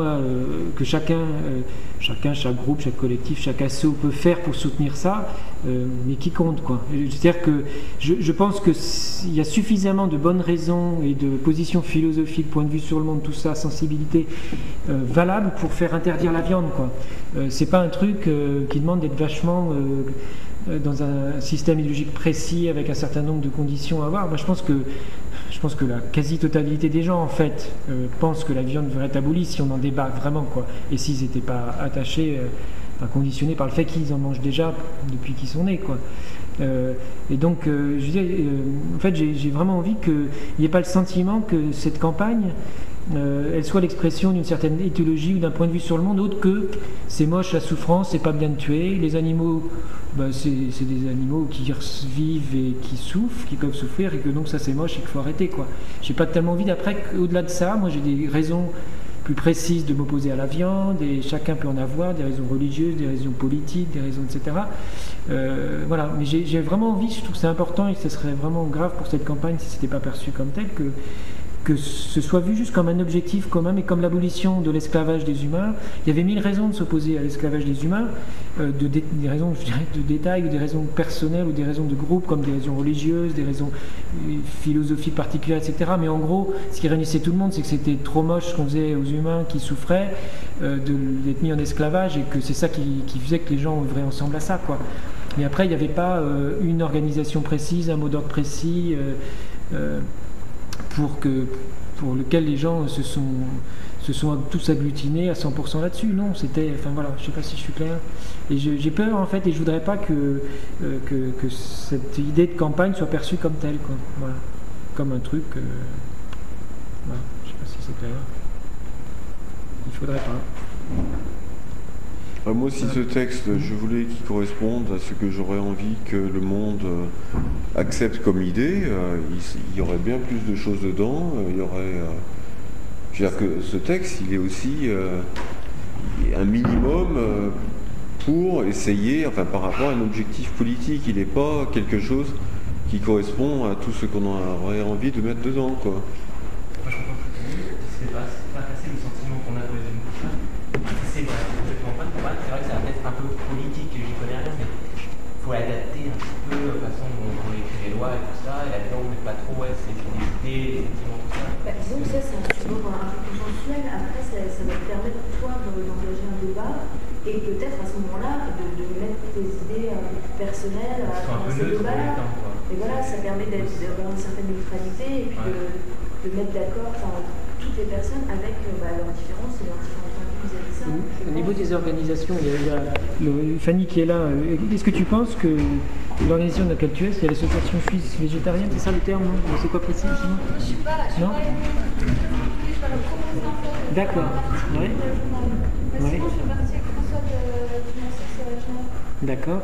chaque groupe, chaque collectif, chaque asso peut faire pour soutenir ça, mais qui compte, quoi. C'est-à-dire que je pense qu'il y a suffisamment de bonnes raisons et de positions philosophiques, point de vue sur le monde, tout ça, sensibilité valable pour faire interdire la viande, quoi. C'est pas un truc qui demande d'être vachement dans un système idéologique précis avec un certain nombre de conditions à avoir. Moi, je pense que la quasi-totalité des gens, en fait, pensent que la viande devrait être abolie si on en débat vraiment, quoi. Et s'ils n'étaient pas attachés, conditionnés par le fait qu'ils en mangent déjà depuis qu'ils sont nés, quoi. Et donc, je veux dire, en fait, j'ai vraiment envie qu'il n'y ait pas le sentiment que cette campagne, elle soit l'expression d'une certaine éthologie ou d'un point de vue sur le monde autre que c'est moche la souffrance, c'est pas bien de tuer, les animaux, c'est des animaux qui vivent et qui souffrent, qui peuvent souffrir, et que donc ça c'est moche et qu'il faut arrêter, quoi. J'ai pas tellement envie d'après qu'au-delà de ça, moi j'ai des raisons plus précises de m'opposer à la viande, et chacun peut en avoir, des raisons religieuses, des raisons politiques, des raisons etc. Voilà, mais j'ai vraiment envie, je trouve que c'est important et que ce serait vraiment grave pour cette campagne si c'était pas perçu comme tel, que ce soit vu juste comme un objectif commun, mais comme l'abolition de l'esclavage des humains. Il y avait 1000 raisons de s'opposer à l'esclavage des humains, des raisons, je dirais, de détail, ou des raisons personnelles, ou des raisons de groupe, comme des raisons religieuses, des raisons philosophiques particulières, etc. Mais en gros, ce qui réunissait tout le monde, c'est que c'était trop moche ce qu'on faisait aux humains qui souffraient d'être mis en esclavage, et que c'est ça qui faisait que les gens œuvraient ensemble à ça, quoi. Mais après, il n'y avait pas une organisation précise, un mot d'ordre précis, pour lequel les gens se sont tous agglutinés à 100% là-dessus. Non, c'était, enfin voilà, je sais pas si je suis clair. Et j'ai peur, en fait, et je voudrais pas que cette idée de campagne soit perçue comme telle, quoi. Voilà, comme un truc. Voilà, je sais pas si c'est clair. Il faudrait pas. Moi aussi, ce texte, je voulais qu'il corresponde à ce que j'aurais envie que le monde accepte comme idée. Il y aurait bien plus de choses dedans. Il y aurait, je veux dire que ce texte, il est aussi un minimum pour essayer, enfin par rapport à un objectif politique. Il n'est pas quelque chose qui correspond à tout ce qu'on aurait envie de mettre dedans, quoi. Moi, je comprends que c'est pas assez le sentiment qu'on a dans les émotions. C'est vrai, complètement pas. C'est vrai que ça va être un peu politique, j'y connais rien, mais il faut adapter un petit peu la façon dont on écrit les lois et tout ça. Et là-dedans, on n'est pas trop, c'est les idées, les sentiments, tout ça. Disons que ça, c'est un support un peu consensuel. Après, ça va te permettre, toi, d'engager un débat et peut-être à ce moment-là de mettre tes idées personnelles dans ces débats-là. Et voilà, ça permet d'avoir une certaine neutralité et puis de mettre d'accord toutes les personnes avec leurs différences et leurs différents points de vue vis-à-vis de ça. Au niveau des organisations, il y a Fanny qui est là. Est-ce que tu penses que l'organisation de laquelle tu es, c'est l'association suisse végétarienne, c'est ça le terme, non? C'est quoi précis? Je ne suis pas là, je suis pas la promotion en fait. D'accord. Ouais. Mais sinon, je fais partie avec François de l'association. D'accord.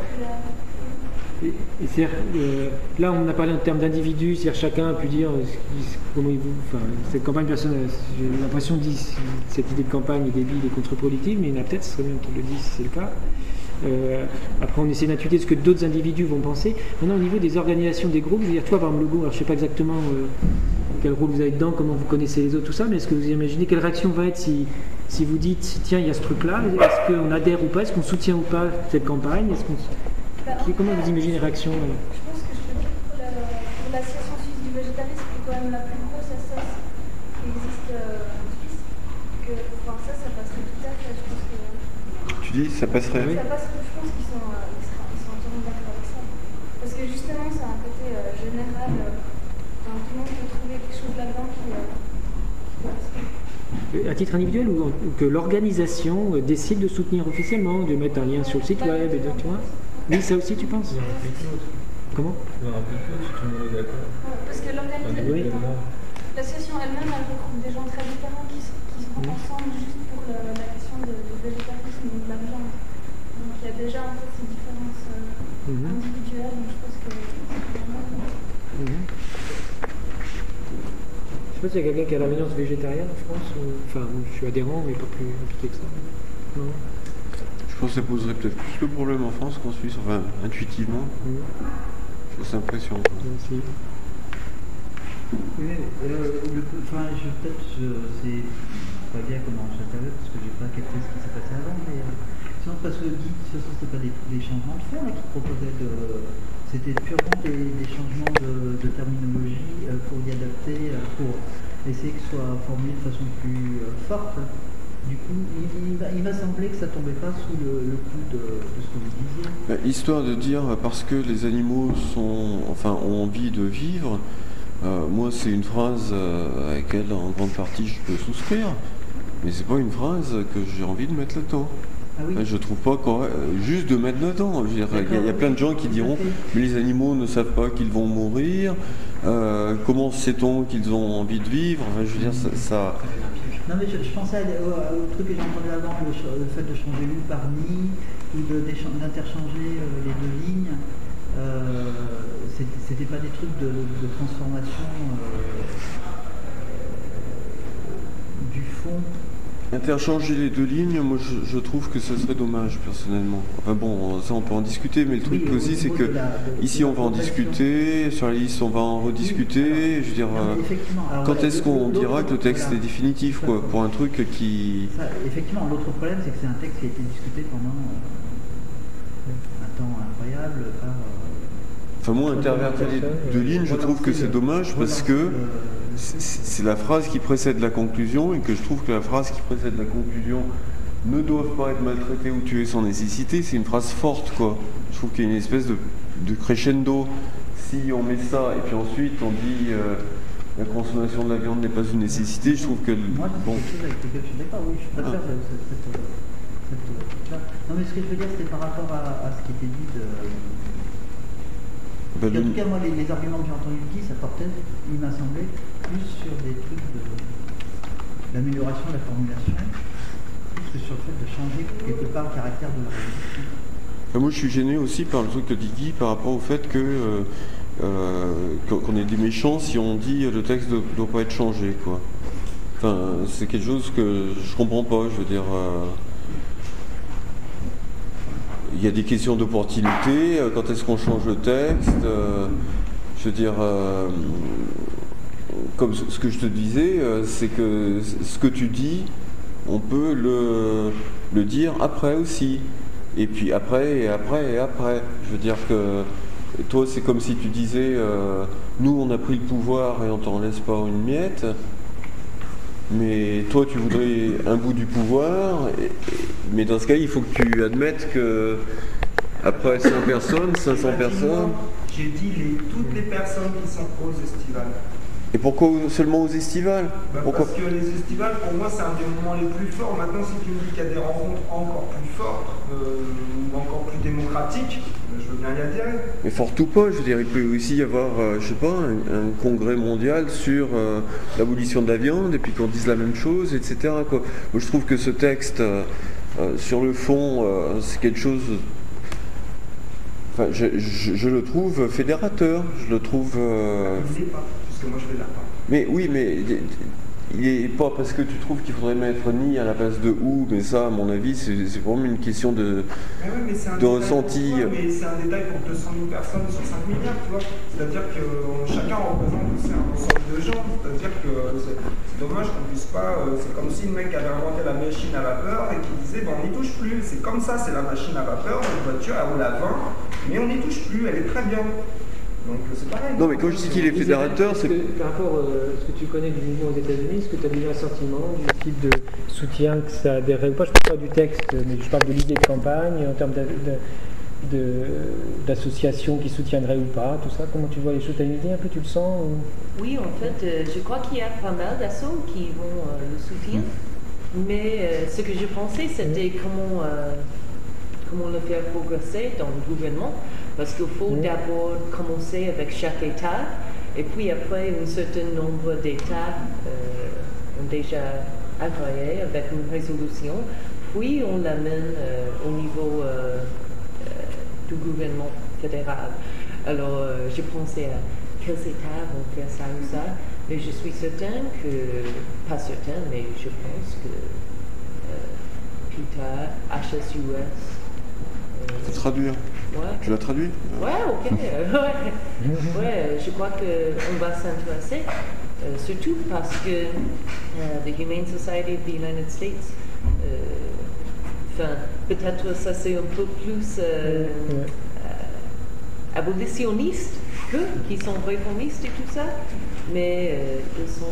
Et c'est-à-dire, là on a parlé en termes d'individus, c'est-à-dire chacun a pu dire comment il cette campagne personnelle, j'ai l'impression que cette idée de campagne est débile et contre-productive, mais il y en a peut-être, ce serait bien qu'ils le disent si c'est le cas. Après on essaie d'intuiter ce que d'autres individus vont penser. Maintenant au niveau des organisations des groupes, je veux dire toi par exemple le goût, alors je ne sais pas exactement quel rôle vous avez dedans, comment vous connaissez les autres, tout ça, mais est-ce que vous imaginez quelle réaction va être si vous dites tiens il y a ce truc-là, est-ce qu'on adhère ou pas, est-ce qu'on soutient ou pas cette campagne, comment vous imaginez les réactions? Je pense que je peux dire pour l'association suisse du végétarisme, qui est quand même la plus grosse association qui existe en Suisse, que ça passerait tout à fait. Je pense que... Tu dis ça passerait? Ça passerait, je pense qu'ils sont entièrement d'accord avec ça. Parce que justement, c'est un côté général, tout le monde peut trouver quelque chose là-dedans qui correspond. À titre individuel ou que l'organisation décide de soutenir officiellement, de mettre un lien sur le site web et de tu vois? Oui, ça aussi tu penses? Comment? Un peu plus, tout le monde est d'accord. Parce que l'association elle-même, elle regroupe des gens très différents qui se rendent ensemble juste pour la question du végétarisme ou de la viande. Donc il y a déjà en fait ces différences individuelles, donc je pense que c'est vraiment... Je sais pas s'il y a quelqu'un qui a l'alliance végétarienne en France, enfin je suis adhérent mais pas plus impliqué que ça. Non. Je pense que ça poserait peut-être plus le problème en France qu'en Suisse, enfin intuitivement. J'ai cette impression. Merci. Oui, c'est pas bien comment j'interviens parce que j'ai pas capté ce qui s'est passé avant, mais sinon parce que Guy, de toute façon, c'était pas des changements de fond là, qu'il proposait c'était purement des changements de terminologie pour y adapter, pour essayer que ce soit formulé de façon plus forte. Du coup, il m'a semblé que ça tombait pas sous le coup de ce que vous disiez. Histoire de dire, parce que les animaux ont envie de vivre, moi c'est une phrase à laquelle en grande partie je peux souscrire, mais c'est pas une phrase que j'ai envie de mettre là-dedans. Ah oui. Je trouve pas correct, juste de mettre là-dedans. Il y a plein de gens qui diront mais les animaux ne savent pas qu'ils vont mourir, comment sait-on qu'ils ont envie de vivre, je veux dire ça... Non mais je pensais au truc que j'ai entendu avant, le fait de changer lu par ni, ou d'interchanger les deux lignes. C'était pas des trucs de transformation du fond. Interchanger les deux lignes, moi je trouve que ce serait dommage personnellement. Enfin bon, ça on peut en discuter, mais le truc aussi c'est que ici on va en discuter, sur la liste on va en rediscuter. Je veux dire, quand est-ce qu'on dira que le texte est définitif quoi, pour un truc qui... Effectivement, l'autre problème c'est que c'est un texte qui a été discuté pendant un temps incroyable par... Enfin moi, intervertir les deux lignes, je trouve que c'est dommage parce que c'est la phrase qui précède la conclusion et que je trouve que la phrase qui précède la conclusion ne doivent pas être maltraitées ou tuées sans nécessité, c'est une phrase forte quoi. Je trouve qu'il y a une espèce de crescendo. Si on met ça et puis ensuite on dit la consommation de la viande n'est pas une nécessité, je trouve que... Moi, c'est quelque chose avec lequel je suis d'accord, oui, je préfère cette... Non mais ce que je veux dire c'est par rapport à ce qui était dit de... En tout cas, moi, les arguments que j'ai entendus de Guy, ça portait, il m'a semblé, plus sur des trucs d'amélioration de la formulation, plus que sur le fait de changer quelque part le caractère de la révolution. Moi, je suis gêné aussi par le truc que dit Guy par rapport au fait qu'on est des méchants si on dit le texte ne doit pas être changé, quoi. Enfin, c'est quelque chose que je comprends pas, je veux dire... Il y a des questions d'opportunité, quand est-ce qu'on change le texte, je veux dire, comme ce que je te disais, c'est que ce que tu dis, on peut le dire après aussi, et puis après, et après, et après. Je veux dire que toi, c'est comme si tu disais, nous on a pris le pouvoir et on t'en laisse pas une miette. Mais toi, tu voudrais un bout du pouvoir, mais dans ce cas, il faut que tu admettes que après 100 personnes, 500 personnes... J'ai dit toutes les personnes qui sont aux estivales. Et pourquoi seulement aux estivales? Parce que les estivales, pour moi, c'est un des moments les plus forts. Maintenant, si tu me dis qu'il y a des rencontres encore plus fortes, ou encore plus démocratiques, je veux bien y adhérer. Mais fort ou pas, je veux dire, il peut aussi y avoir, je sais pas, un congrès mondial sur l'abolition de la viande, et puis qu'on dise la même chose, etc. quoi. Moi, je trouve que ce texte, sur le fond, c'est quelque chose... Enfin, je le trouve fédérateur, je le trouve... Il n'est pas, puisque moi je vais là. Mais oui, mais il n'est pas parce que tu trouves qu'il faudrait mettre ni à la place de ou, mais ça, à mon avis, c'est vraiment une question de ressenti. Mais c'est un détail pour 200 000 personnes sur 5 milliards, tu vois. C'est-à-dire que chacun représente aussi un ensemble de gens. C'est-à-dire que c'est dommage qu'on puisse pas... c'est comme si le mec avait inventé la machine à vapeur et qu'il disait, on n'y touche plus. C'est comme ça, c'est la machine à vapeur, notre voiture, elle roule à 20, mais on n'y touche plus, elle est très bien. Donc c'est pareil. Non mais quand je dis qu'il est fédérateur, c'est... Par rapport à ce que tu connais du mouvement aux États-Unis, est-ce que tu as déjà un sentiment du type de soutien que ça adhérait ou pas? Je ne parle pas du texte, mais je parle de l'idée de campagne, en termes d'associations qui soutiendraient ou pas, tout ça. Comment tu vois les choses? Tu as une idée un peu, tu le sens ou... Oui, en fait, je crois qu'il y a pas mal d'assauts qui vont le soutenir. Mais ce que je pensais, c'était comment le faire progresser dans le gouvernement. Parce qu'il faut d'abord commencer avec chaque État, et puis après, un certain nombre d'États ont déjà agréé avec une résolution, puis on l'amène au niveau du gouvernement fédéral. Alors, j'ai pensé à quels États vont faire ça ou ça, mais je suis certain que, pas certain, mais je pense que plus tard, HSUS... faut traduire. Ouais. Je la traduis? Ouais, ok. Ouais, je crois qu'on va s'intéresser, surtout parce que the Humane Society of the United States, peut-être ça c'est un peu plus abolitionniste qu'eux, qui sont réformistes et tout ça, mais ils sont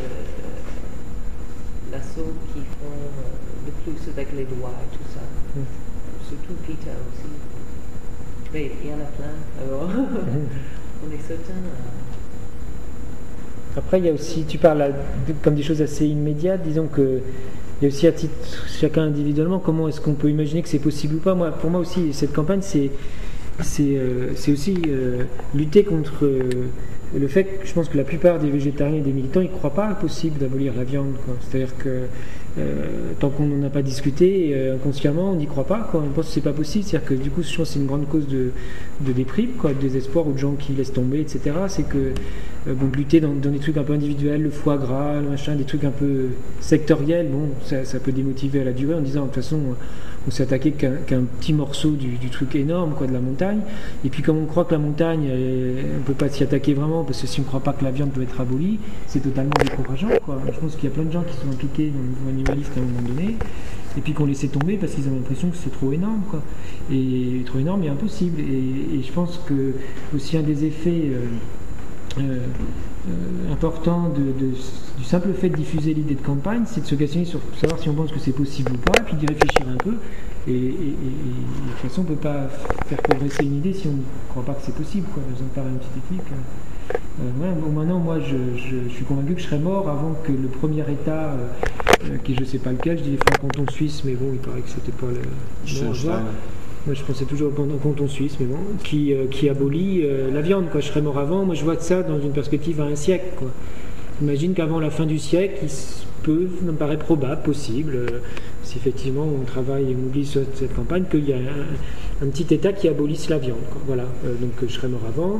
l'assaut qui font le plus avec les lois et tout ça. Surtout PETA aussi. Mais il y en a plein, alors on est certain. Après, il y a aussi, tu parles comme des choses assez immédiates, disons que il y a aussi à titre, chacun individuellement, comment est-ce qu'on peut imaginer que c'est possible ou pas. Pour moi aussi, cette campagne, c'est aussi lutter contre le fait que je pense que la plupart des végétariens et des militants, ils ne croient pas possible d'abolir la viande. C'est-à-dire que tant qu'on n'en a pas discuté, inconsciemment, on n'y croit pas. On pense que c'est pas possible. C'est-à-dire que du coup, je pense que c'est une grande cause de déprime, de désespoir ou de gens qui laissent tomber, etc. C'est que lutter dans des trucs un peu individuels, le foie gras, le machin, des trucs un peu sectoriels, ça peut démotiver à la durée en disant de toute façon, on s'est attaqué qu'un petit morceau du truc énorme, de la montagne. Et puis comme on croit que la montagne, on ne peut pas s'y attaquer vraiment, parce que si on ne croit pas que la viande doit être abolie, c'est totalement décourageant. Je pense qu'il y a plein de gens qui sont impliqués dans le mouvement animaliste à un moment donné, et puis qu'on laissait tomber parce qu'ils ont l'impression que c'est trop énorme. Et trop énorme et impossible. Et je pense que aussi un des effets important du simple fait de diffuser l'idée de campagne, c'est de se questionner sur savoir si on pense que c'est possible ou pas, et puis d'y réfléchir un peu. Et de toute façon, on ne peut pas faire progresser une idée si on ne croit pas que c'est possible. Ça me paraît une petite technique. Maintenant, moi, je suis convaincu que je serais mort avant que le premier État, qui je ne sais pas lequel, je dis les francs-cantons suisses, mais bon, il paraît que c'était pas le. Moi, je pensais toujours au canton suisse, mais bon, qui abolit la viande. Je serais mort avant. Moi, je vois ça dans une perspective à un siècle. Imagine qu'avant la fin du siècle, me paraît probable, possible, si effectivement on travaille et on oublie sur cette campagne, qu'il y a un petit État qui abolisse la viande. Voilà. Donc je serais mort avant.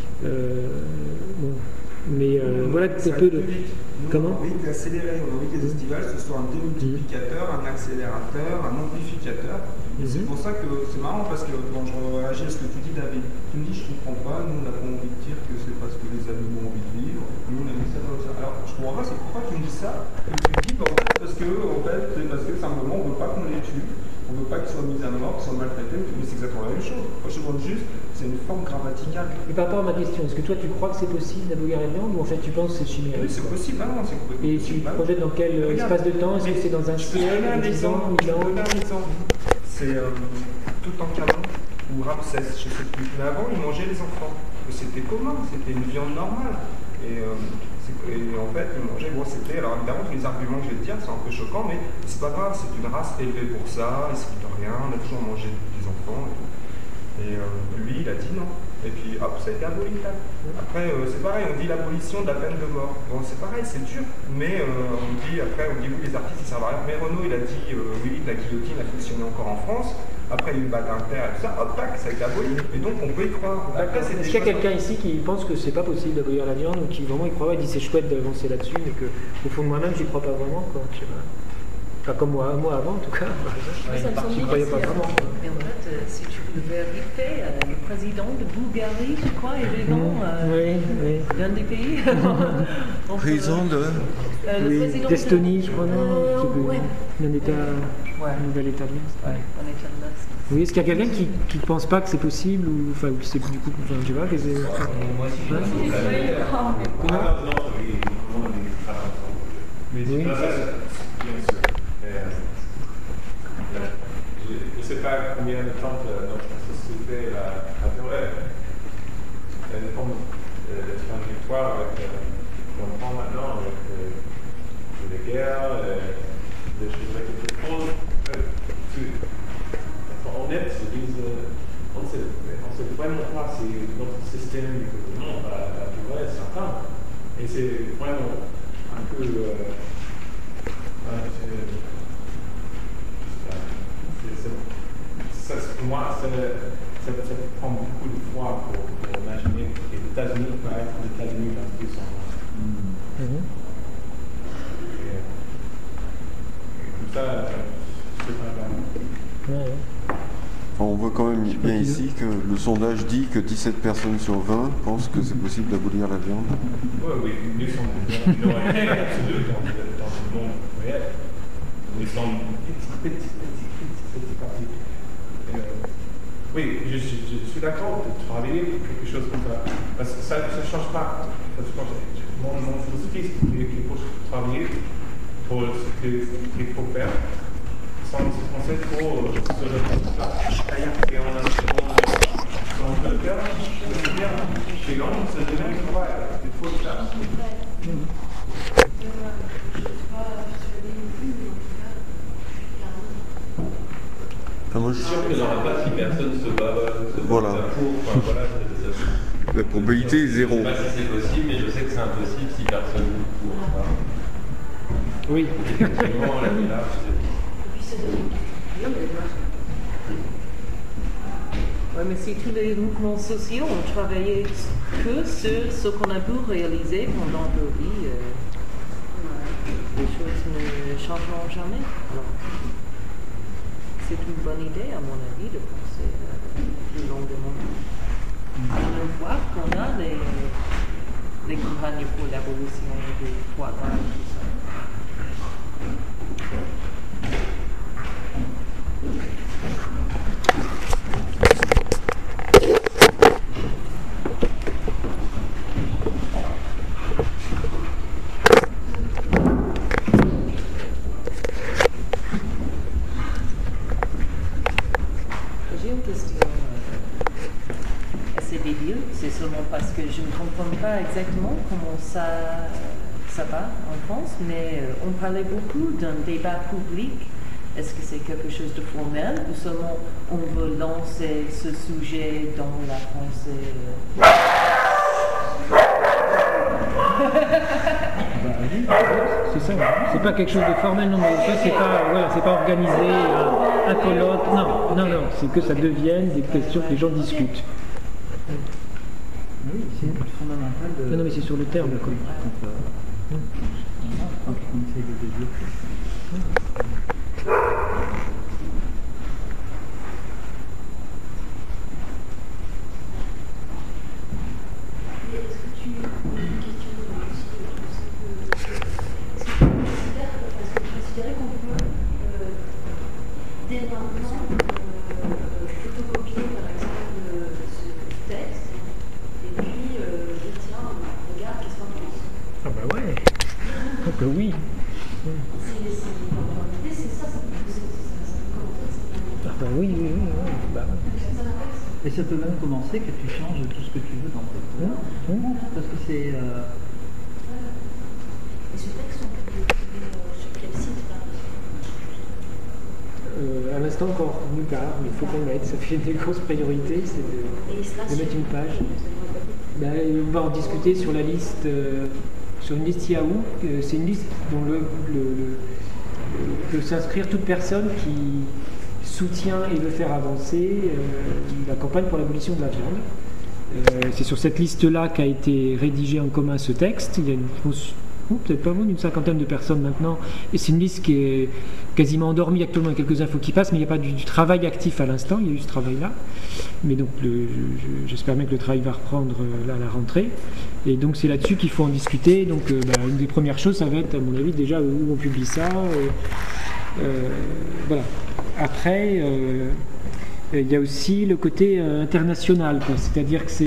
Mais voilà, c'est un peu de. Comment? On a envie d'accélérer, on a envie que les festivals ce soit un démultiplicateur, un accélérateur, un amplificateur. Et c'est pour ça que c'est marrant parce que quand je réagis à ce que tu dis, David, tu me dis je comprends pas, nous on n'a pas envie de dire que c'est parce que les animaux ont envie de vivre, nous on a mis ça comme ça. Alors je comprends pas, c'est pourquoi tu me dis ça, et tu me dis en fait c'est parce que simplement on veut pas qu'on les tue. On ne veut pas qu'ils soient mis à mort, qu'ils soient maltraités, mais c'est exactement la même chose. Moi, je demande juste, c'est une forme grammaticale. Et par rapport à ma question, est-ce que toi tu crois que c'est possible d'abolir la viande ou en fait tu penses que c'est chimérique? Oui, c'est possible, non, c'est complètement possible. Et tu te projettes dans quel espace de temps? Est-ce que c'est dans un siècle, 10 ans, 1000 ans? C'est tout en canon ou Ramsès, je sais plus. Mais avant, ils mangeaient les enfants. C'était commun, c'était une viande normale. Et en fait, ils mangeaient, alors évidemment, tous les arguments que je vais te dire, c'est un peu choquant, mais c'est pas grave, c'est une race élevée pour ça, il ne de rien, on a toujours mangé des enfants. Et lui, il a dit non. Et puis, hop, ça a été aboli. Après, c'est pareil, on dit l'abolition de la peine de mort. Bon, c'est pareil, c'est dur, mais on dit oui, les artistes, ils servent à rien. Mais Renaud, il a dit, oui, la guillotine a fonctionné encore en France. Après, il y a eu une balle d'Inter et tout ça, hop, tac, ça a été aboli. Et donc, on peut y croire. Est-ce qu'il y a quelqu'un ici qui pense que c'est pas possible d'abolir la viande ou qui vraiment y croit, il dit c'est chouette d'avancer là-dessus, mais qu'au fond de moi-même, j'y crois pas vraiment, Pas comme moi avant, en tout cas. Ça me semble croyais pas vraiment. Et en fait, si tu peux vérifier, le président de Bulgarie, je crois, est le nom d'un des pays. Président de d'Estonie, je crois, non? Un État, un nouvel État de l'Est. Oui, est-ce qu'il y a quelqu'un qui ne pense pas que c'est possible ou qui sait du coup, je sais pas, que c'est. Moi aussi, je je ne sais pas combien de temps notre société a duré. Il y a une forme de victoire avec l'enfant maintenant, avec les guerres, des choses avec les être honnête, on ne sait vraiment pas si notre système du gouvernement va durer certain. Et c'est vraiment un peu. Pour moi, ça prend beaucoup de foi pour imaginer que les États-Unis peuvent être les États-Unis dans tous sens. Comme ça, c'est pas grave. On voit quand même bien ici que le sondage dit que 17 personnes sur 20 pensent que c'est possible d'abolir la viande. Oui, nous sommes dans une règle absolue dans le monde réel. Nous sommes petit parti. Oui, je suis d'accord de travailler pour quelque chose comme ça. Parce que ça ne change pas. Mon philosophie, c'est qu'il faut travailler pour ce qu'il faut faire. Sans penser trop sur le plan. Et on peut le faire, chez l'homme, c'est le même travail. Il faut le faire. Moi, je suis sûr qu'il n'y aura pas si personne se bat voilà. La probabilité est zéro. Je ne sais pas si c'est possible, mais je sais que c'est impossible si personne ne pour. Oui. Effectivement, la village, Oui, mais si tous les mouvements sociaux ont travaillé que sur ce qu'on a pu réaliser pendant leur vie, les choses ne changeront jamais. Alors, c'est une bonne idée, à mon avis, de penser plus longuement. Une fois qu'on a les campagnes pour l'abolition du foie gras et tout ça. J'ai une question assez débile, c'est seulement parce que je ne comprends pas exactement comment ça va en France, mais on parlait beaucoup d'un débat public. Est-ce que c'est quelque chose de formel ou seulement on veut lancer ce sujet dans la pensée C'est ça, c'est pas quelque chose de formel, non, mais ça c'est pas, voilà, c'est pas organisé, un colloque, non, c'est que ça devienne des questions que les gens discutent. Oui, c'est fondamental de... Non, mais c'est sur le terme, quoi. Quand on essaie de développer. Dès maintenant, photocopier par exemple ce texte et puis dire tiens, regarde, qu'est-ce qu'on pense. Ah bah ouais, donc oui. L'idée c'est ça, ça peut commenter. Ah bah oui. Bah. Et ça peut même commencer que tu changes tout ce que tu veux dans ton parce que c'est... Et ce texte, on peut le trouver sur quel site là? À l'instant encore nulle part, mais il faut qu'on le mette. Ça fait une des grosses priorités, c'est de mettre une page. Ben, on va en discuter sur la liste, sur une liste Yahoo. C'est une liste dont peut s'inscrire toute personne qui soutient et veut faire avancer la campagne pour l'abolition de la viande. C'est sur cette liste-là qu'a été rédigé en commun ce texte. Il y a peut-être pas moins d'une cinquantaine de personnes maintenant, et c'est une liste qui est quasiment endormie actuellement, il y a quelques infos qui passent, mais il n'y a pas du travail actif à l'instant, il y a eu ce travail-là, mais donc j'espère bien que le travail va reprendre là à la rentrée, et donc c'est là-dessus qu'il faut en discuter. Donc une des premières choses, ça va être à mon avis déjà où on publie ça, voilà. Après, il y a aussi le côté international, quoi. C'est-à-dire que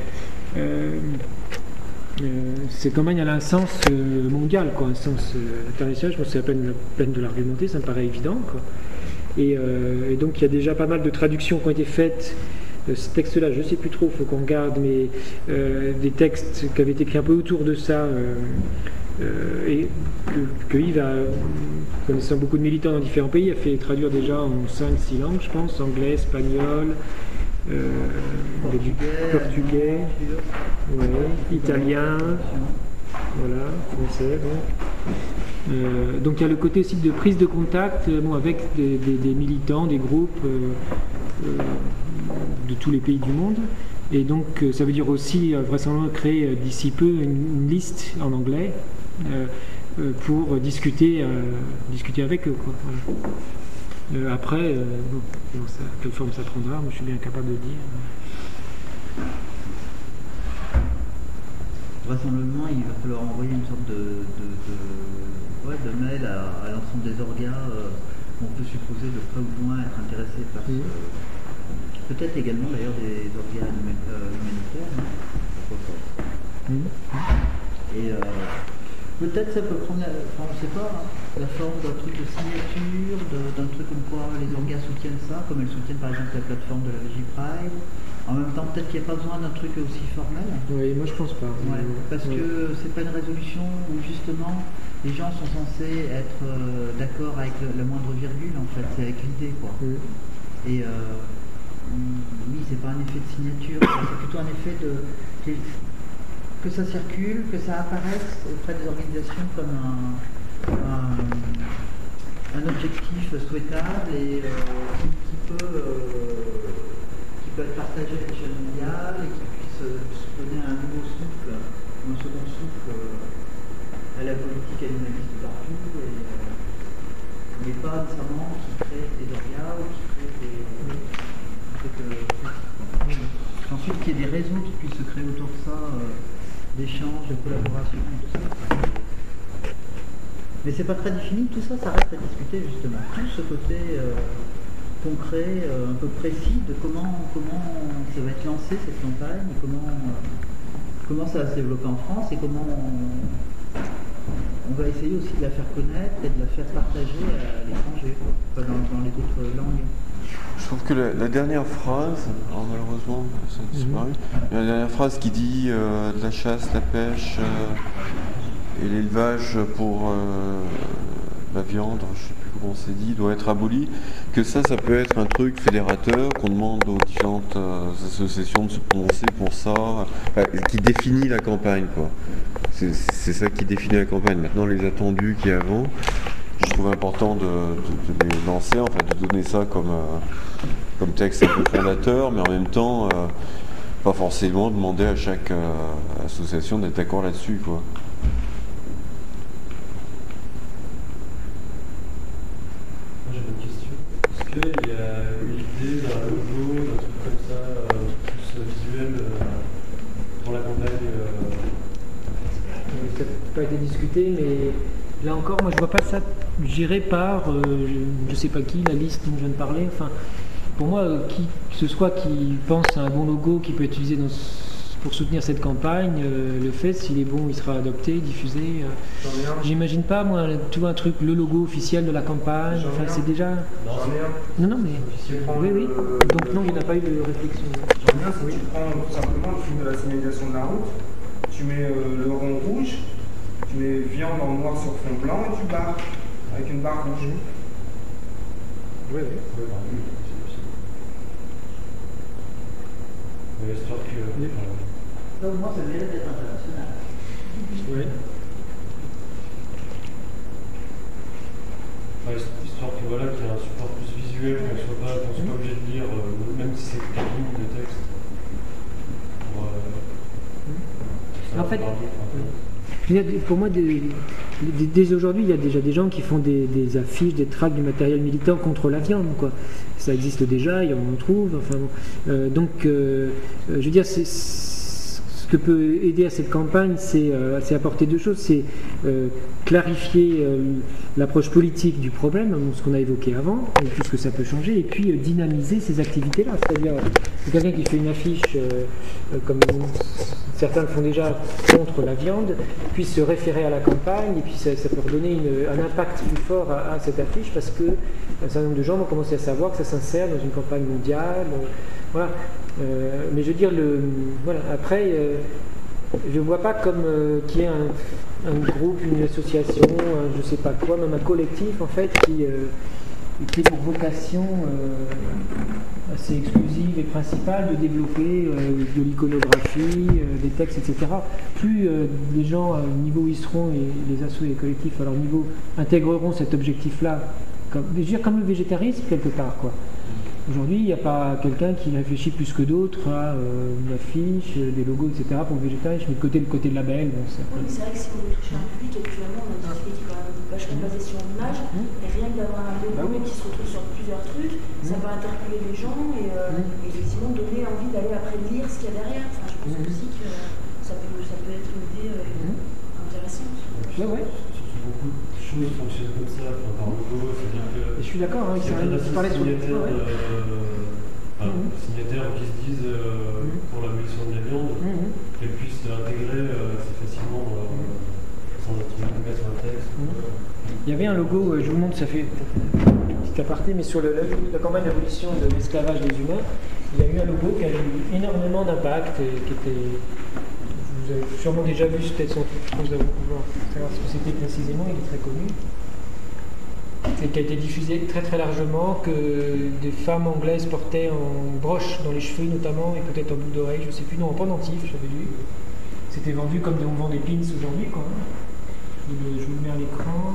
c'est quand même, elle a un sens mondial, quoi, un sens international. Je pense que c'est la peine de l'argumenter, ça me paraît évident, quoi. Et donc il y a déjà pas mal de traductions qui ont été faites. Ce texte-là, je ne sais plus trop, il faut qu'on regarde, mais des textes qui avaient été écrits un peu autour de ça, et que Yves, connaissant beaucoup de militants dans différents pays, a fait traduire déjà en 5-6 langues, je pense, anglais, espagnol, portugais, ouais, italien, voilà, français. Donc il y a le côté aussi de prise de contact avec des militants, des groupes de tous les pays du monde. Et donc ça veut dire aussi vraisemblablement créer d'ici peu une liste en anglais pour discuter avec eux, quoi. Voilà. Après, quelle forme ça prendra, moi je suis bien incapable de dire. Vraisemblablement, il va falloir envoyer une sorte de mail à l'ensemble des orgas. On peut supposer de près ou de loin être intéressés par peut-être également d'ailleurs des orgas humanitaires. Et peut-être ça peut prendre, on ne sait pas, la forme d'un truc de signature, d'un truc comme quoi les orgas soutiennent ça, comme elles soutiennent par exemple la plateforme de la Vigipride. En même temps, peut-être qu'il n'y a pas besoin d'un truc aussi formel. Oui, moi je pense pas. Ouais, parce que c'est pas une résolution où justement les gens sont censés être d'accord avec la moindre virgule, en fait, c'est avec l'idée, quoi. Et oui, c'est pas un effet de signature, c'est plutôt un effet que ça circule, que ça apparaisse auprès des organisations comme un objectif souhaitable et qui peut être partagé à l'échelle mondiale et qui puisse donner un nouveau souffle, un second souffle à la politique animaliste partout, mais pas nécessairement qui crée des orgas ou qui crée ensuite qu'il y ait des réseaux qui puissent se créer autour de ça, d'échanges, de collaboration et tout ça. Mais c'est pas très défini, tout ça, ça reste à discuter justement. Tout ce côté concret, un peu précis de comment ça va être lancé cette campagne, et comment ça va se développer en France et comment on va essayer aussi de la faire connaître et de la faire partager à l'étranger, dans les autres langues. Je trouve que la dernière phrase, alors malheureusement ça a disparu, la dernière phrase qui dit la chasse, la pêche et l'élevage pour la viande, je ne sais plus comment c'est dit, doit être aboli, que ça peut être un truc fédérateur, qu'on demande aux différentes associations de se prononcer pour ça, qui définit la campagne, quoi. C'est ça qui définit la campagne. Maintenant, les attendus qu'il y a avant, je trouve important de les lancer, enfin de donner ça comme texte un peu fondateur, mais en même temps, pas forcément demander à chaque association d'être d'accord là-dessus, quoi. Il y a l'idée d'un logo, d'un truc comme ça, plus visuel pour la campagne. Ça n'a pas été discuté, mais là encore, moi je vois pas ça géré par, je sais pas qui, la liste dont je viens de parler. Enfin, pour moi, qui que ce soit qui pense à un bon logo qui peut être utilisé pour soutenir cette campagne, le fait, s'il est bon, il sera adopté, diffusé. J'imagine pas, moi, tu vois, un truc, le logo officiel de la campagne, enfin, c'est déjà... Non, mais... Oui. Donc non, il n'y a pas eu de réflexion. J'en viens, si tu prends tout simplement le film de la signalisation de la route, tu mets le rond rouge, tu mets viande en noir sur fond blanc et tu barres, avec une barre rouge. Oui. Histoire que... Donc moi, ça mérite d'être international. Oui. Histoire que voilà, qu'il y ait un support plus visuel, qu'on soit pas obligé de lire, même si c'est quelques lignes de texte. En fait, pour moi, dès aujourd'hui, il y a déjà des gens qui font des affiches, des tracts, du matériel militant contre la viande, quoi. Ça existe déjà, on en trouve. Enfin, donc, je veux dire, ce que peut aider à cette campagne, c'est apporter deux choses. C'est clarifier l'approche politique du problème, ce qu'on a évoqué avant, et tout ce que ça peut changer, et puis dynamiser ces activités-là. C'est-à-dire, quelqu'un qui fait une affiche, comme certains le font déjà, contre la viande, puisse se référer à la campagne, et puis ça peut redonner un impact plus fort à cette affiche, parce que un certain nombre de gens vont commencer à savoir que ça s'insère dans une campagne mondiale. Voilà. Mais je veux dire, voilà. Après, je ne vois pas comme qu'il y ait un groupe, une association, je ne sais pas quoi, même un collectif en fait qui ait pour vocation assez exclusive et principale de développer de l'iconographie, des textes, etc. Plus les gens au niveau où ils seront, et les assos et les collectifs à leur niveau, intégreront cet objectif-là, comme le végétarisme quelque part, quoi. Aujourd'hui, il n'y a pas quelqu'un qui réfléchit plus que d'autres à une affiche, des logos, etc. pour le végétal. Je mets de côté le côté label. Bon, Oui, mais c'est vrai que si on veut toucher un public, actuellement, on a des qui est quand même vachement basé sur l'image, et rien que d'avoir un logo qui se retrouve sur plusieurs trucs, ça peut interpeller les gens et effectivement donner envie d'aller après lire ce qu'il y a derrière. Enfin, je pense aussi que ça peut être une idée intéressante. Ouais. Beaucoup de choses fonctionnent comme ça, par logo, c'est-à-dire que. Et je suis d'accord, hein, il y a des signataires qui se disent pour la munition de la viande, qu'elles puissent l'intégrer assez facilement sans mettre sur un texte. Il y avait un logo, je vous montre, ça fait un petit aparté, mais sur la campagne d'abolition de l'esclavage des humains, il y a eu un logo qui a eu énormément d'impact et qui était. Vous avez sûrement déjà vu peut-être son truc, je pense que vous pouvoir savoir ce que c'était précisément, il est très connu. Et qui a été diffusé très très largement, que des femmes anglaises portaient en broche dans les cheveux notamment, et peut-être en boucle d'oreille, je ne sais plus, non en pendentif, j'avais lu. C'était vendu comme on vend des pins aujourd'hui, quoi. Je vous le mets à l'écran.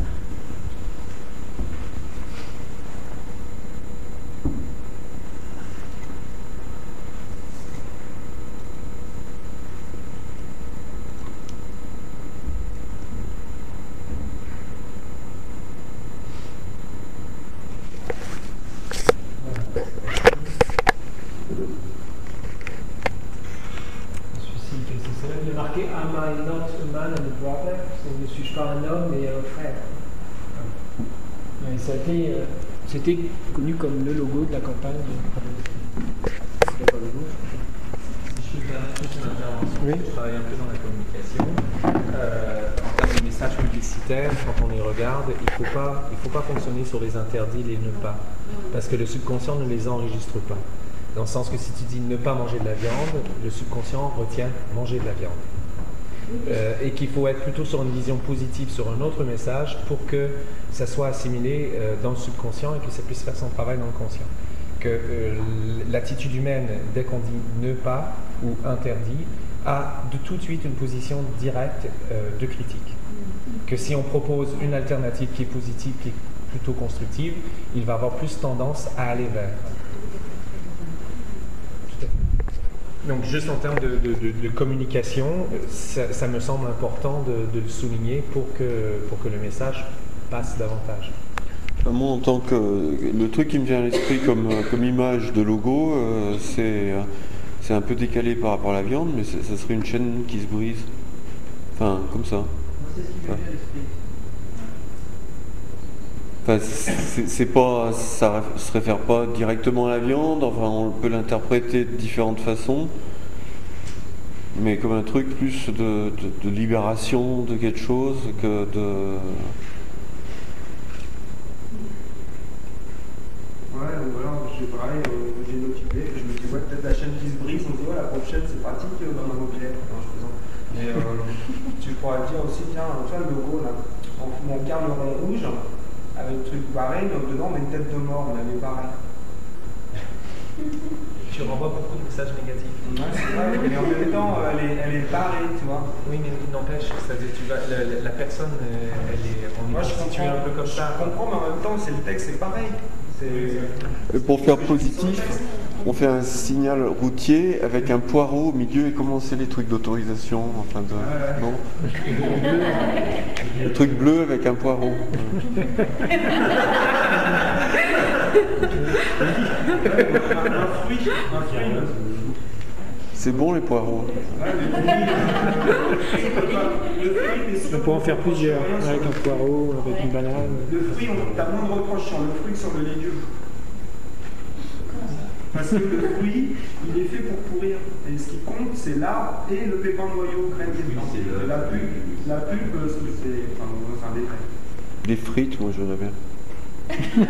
C'était connu comme le logo de la campagne. Si je peux faire une intervention, je travaille un peu dans la communication. En termes de messages publicitaires, quand on les regarde, il faut pas fonctionner sur les interdits, les ne pas. Parce que le subconscient ne les enregistre pas. Dans le sens que si tu dis ne pas manger de la viande, le subconscient retient manger de la viande. Et qu'il faut être plutôt sur une vision positive sur un autre message pour que ça soit assimilé dans le subconscient et que ça puisse faire son travail dans le conscient. Que l'attitude humaine, dès qu'on dit ne pas ou interdit, a tout de suite une position directe de critique. Que si on propose une alternative qui est positive, qui est plutôt constructive, il va avoir plus tendance à aller vers. Donc juste en termes de communication, ça me semble important de le souligner pour que le message passe davantage. Moi, en tant que le truc qui me vient à l'esprit comme image de logo, c'est un peu décalé par rapport à la viande, mais ça serait une chaîne qui se brise. Enfin, comme ça. Enfin, ça se réfère pas directement à la viande, enfin on peut l'interpréter de différentes façons, mais comme un truc plus de libération de quelque chose que de... Ouais, ou alors je sais pareil, j'ai notifié, je me dis ouais peut-être la chaîne qui se brise, on se dit ouais la prochaine c'est pratique dans un objet. Non, je plaisante. Mais tu pourras dire aussi, tiens, tu vois le logo là, on garde le rond rouge. Avec le truc pareil, donc dedans on met une tête de mort, on avait pareil. Tu renvoies beaucoup de messages négatifs. Ouais, c'est vrai, mais en même temps, elle est barrée, tu vois. Oui, mais n'empêche, la personne, on est constitué un peu comme ça. Je comprends, mais en même temps, c'est le texte, c'est pareil. Et pour faire positif, on fait un signal routier avec un poireau au milieu et commencer les trucs d'autorisation, enfin de... Non. Le truc bleu avec un poireau. C'est bon les poireaux. On peut en faire plusieurs, avec un poireau, avec une banane. Le fruit, t'as moins de reproches sur le fruit que sur le légume. Parce que le fruit, il est fait pour pourrir. Et ce qui compte, c'est l'arbre et le pépin noyau graine qui est dedans. La pulpe, c'est un détail. Des frites, moi je bien. Les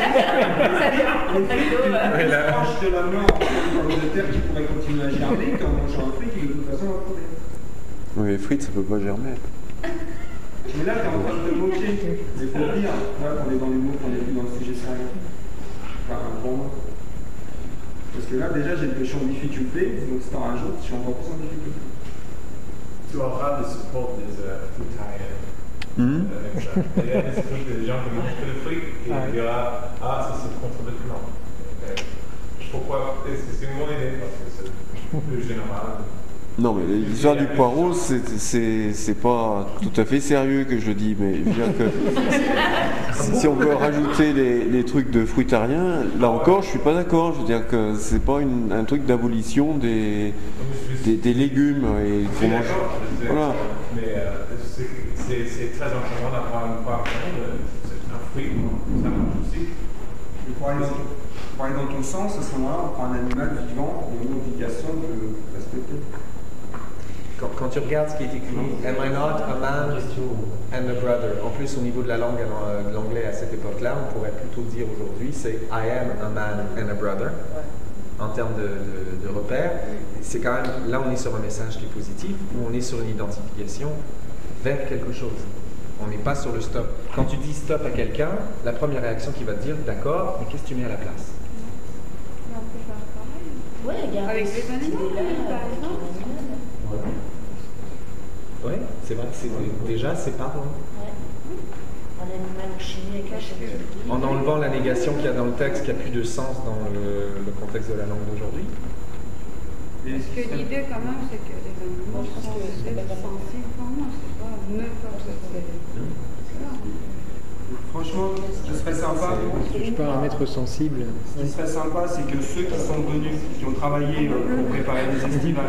frites, proche de la mort de terre qui pourrait continuer à germer, quand on mange un fruit qui de toute façon va pourrir. Oui, les frites, ça peut pas germer. Mais là, t'es en train de te moquer. Mais faut le dire. Voilà, on est dans les mots, qu'on est plus dans le sujet sérieux. Enfin, pour moi. Parce que là, déjà, je suis en difficulté, donc si t'en rajoutes, je suis encore plus en difficulté. Tu auras le support des food tires. Il y a des trucs, des gens qui mangent que le fruit, et il y aura, ça c'est contre le plan. Pourquoi? C'est une bonne idée, parce que c'est plus général. Non, mais l'histoire du poireau, c'est pas tout à fait sérieux que je le dis, mais je veux dire que si on veut rajouter les trucs de fruitariens, là encore, je suis pas d'accord. Je veux dire que c'est pas un truc d'abolition des légumes et du fromage. Voilà. Mais c'est très enchantant d'avoir un poireau, c'est un fruit, ça marche aussi. Pour aller dans ton sens, à ce moment-là, on prend un animal vivant et une obligation de respecter. Quand tu regardes ce qui est écrit, Am I not a man and a brother? En plus, au niveau de la langue de l'anglais à cette époque-là, on pourrait plutôt dire aujourd'hui, c'est I am a man and a brother, en termes de repères. C'est quand même, là on est sur un message qui est positif, où on est sur une identification vers quelque chose. On n'est pas sur le stop. Quand tu dis stop à quelqu'un, la première réaction qu'il va te dire, d'accord, mais qu'est-ce que tu mets à la place? Ouais, avec les animaux, par exemple. Oui, c'est vrai que déjà c'est pas bon. Un animal chimique. En enlevant la négation qu'il y a dans le texte, qui n'a plus de sens dans le contexte de la langue d'aujourd'hui. Parce que l'idée quand même, c'est que les animaux sont sensibles pour moi, c'est pas n'importe quoi. Franchement, ce qui serait sympa. Je suis pas un maître sensible. Ce qui serait sympa, c'est que ceux qui sont venus, qui ont travaillé pour préparer les estivales,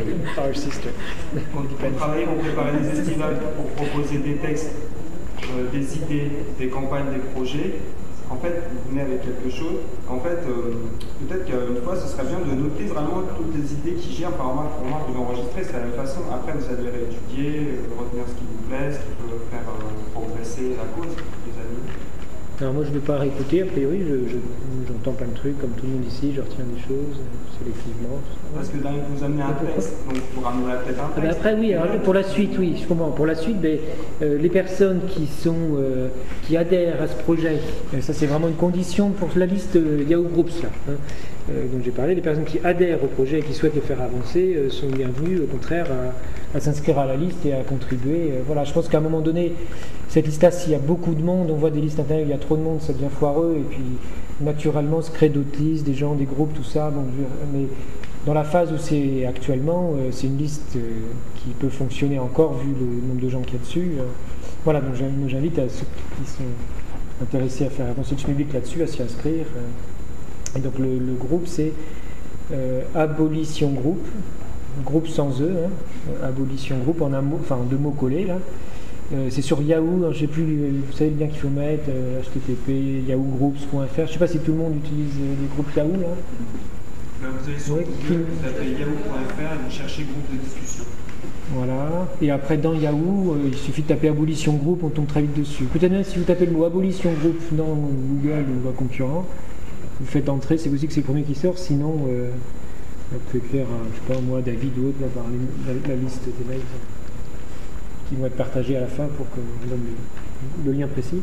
qui ont travaillé pour préparer les estivales, pour proposer des textes, des idées, des campagnes, des projets, en fait, vous venez avec quelque chose. En fait, peut-être qu'une fois, ce serait bien de noter vraiment toutes les idées qui gèrent. Par exemple, pour moi, vous enregistrez, c'est la même façon. Après, vous allez réétudier, retenir ce qui vous plaît, ce qui peut faire progresser la cause des amis. Alors moi je ne vais pas réécouter, a priori j'entends plein de trucs comme tout le monde ici, je retiens des choses sélectivement. Parce que là vous amenez un texte, donc vous ramenez peut-être un texte. Après oui, alors, pour la suite, oui, je comprends. Pour la suite, les personnes qui adhèrent à ce projet, ça c'est vraiment une condition pour la liste Yahoo Groups là, dont j'ai parlé, les personnes qui adhèrent au projet et qui souhaitent le faire avancer sont bienvenues au contraire à s'inscrire à la liste et à contribuer. Voilà, je pense qu'à un moment donné, cette liste-là, s'il y a beaucoup de monde, on voit des listes internet, il y a trop de monde, ça devient foireux, et puis naturellement se créent d'autres listes, des gens, des groupes, tout ça. Donc, mais dans la phase où c'est actuellement, c'est une liste qui peut fonctionner encore vu le nombre de gens qu'il y a dessus. Voilà, donc j'invite à ceux qui sont intéressés à faire avancer le public là-dessus à s'y inscrire. Et donc le groupe, c'est Abolition Group, groupe sans E, hein, Abolition Group en un mot, enfin en deux mots collés là. C'est sur Yahoo, hein, je sais plus, vous savez bien qu'il faut mettre http yahoogroups.fr. Je ne sais pas si tout le monde utilise les groupes Yahoo là. Vous allez sur Google, vous tapez yahoo.fr et vous cherchez groupe de discussion. Voilà, et après dans Yahoo, il suffit de taper Abolition Group, on tombe très vite dessus. Peut-être même si vous tapez le mot Abolition Group dans Google ou un concurrent, vous faites entrer, c'est aussi que c'est le premier qui sort, sinon vous pouvez écrire, je sais pas moi, David ou autre, là, par la liste des mails qui vont être partagés à la fin pour que je donne le lien précis.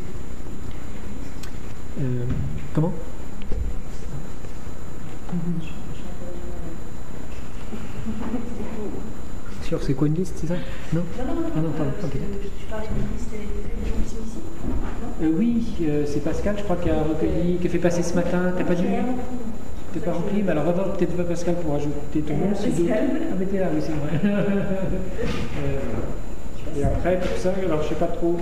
Comment? Sûr, c'est quoi une liste, c'est ça? Non? Ah non, pardon. Okay. Tu parlais d'une liste des gens qui sont ici? Oui, c'est Pascal, je crois, qui a recueilli, qui a fait passer ce matin. T'as pas dit? T'es pas rempli? Mais alors, va voir peut-être pas Pascal pour ajouter ton nom. Ah, mais t'es là, oui, c'est vrai. Et après, tout ça, alors je sais pas trop.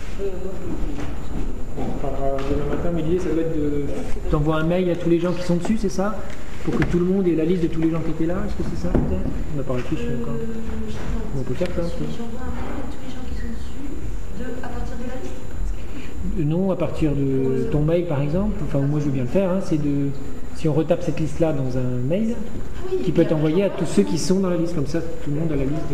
Par demain matin, mais l'idée, ça doit être de. T'envoies un mail à tous les gens qui sont dessus, c'est ça? Pour que tout le monde ait la liste de tous les gens qui étaient là, est-ce que c'est ça peut-être? On n'a pas réfléchi encore. On peut faire ça. J'envoie un mail à tous les gens qui sont dessus à partir de la liste? Non, à partir de ton mail par exemple, enfin moi je veux bien le faire, hein, c'est de. Si on retape cette liste-là dans un mail, qui peut être envoyé à tous ceux qui sont dans la liste, comme ça tout le monde a la liste de.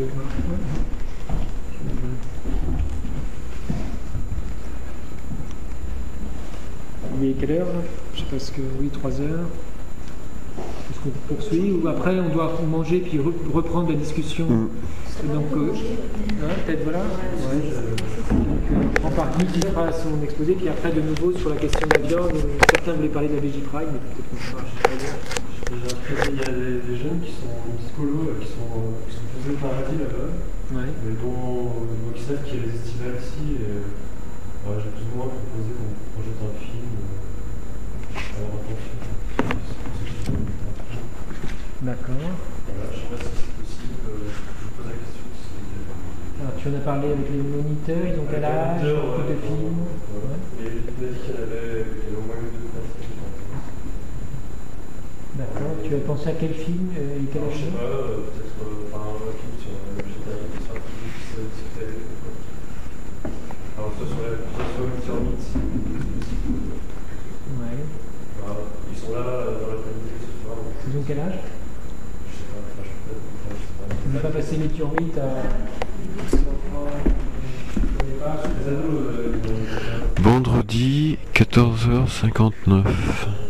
Il est quelle heure là? Je sais pas ce que. Oui, 3 heures. Est-ce qu'on poursuit ou après on doit manger puis reprendre la discussion? Donc, peut-être voilà. Ouais. Donc, on prend par qui fera son exposé, puis après de nouveau sur la question de la viande. Certains voulaient parler de la Veggie-Pride, mais peut-être qu'on fera. Il y a des jeunes qui sont psychologues, qui sont posés au paradis là-bas, mais dont ils savent qu'il y a les estivales ici. Et, j'ai plus ou moins proposé qu'on projette un film. D'accord. Voilà, je ne sais pas si c'est possible, je pose la question. Alors, tu en as parlé avec les moniteurs, ils ont quel âge, beaucoup de films. Et il m'a dit qu'elle avait au moins une deux personnes. D'accord. Tu as pensé à quel film et quel âge? Je sais pas, peut-être un film sur le végétarisme, c'était. Alors, soit sur Meteorite. Ouais. Voilà, ils sont là dans l'après-midi ce soir. Ils ont quel âge? Je sais pas, je sais pas. On n'a pas passé Meteorite à. Vendredi 14h59.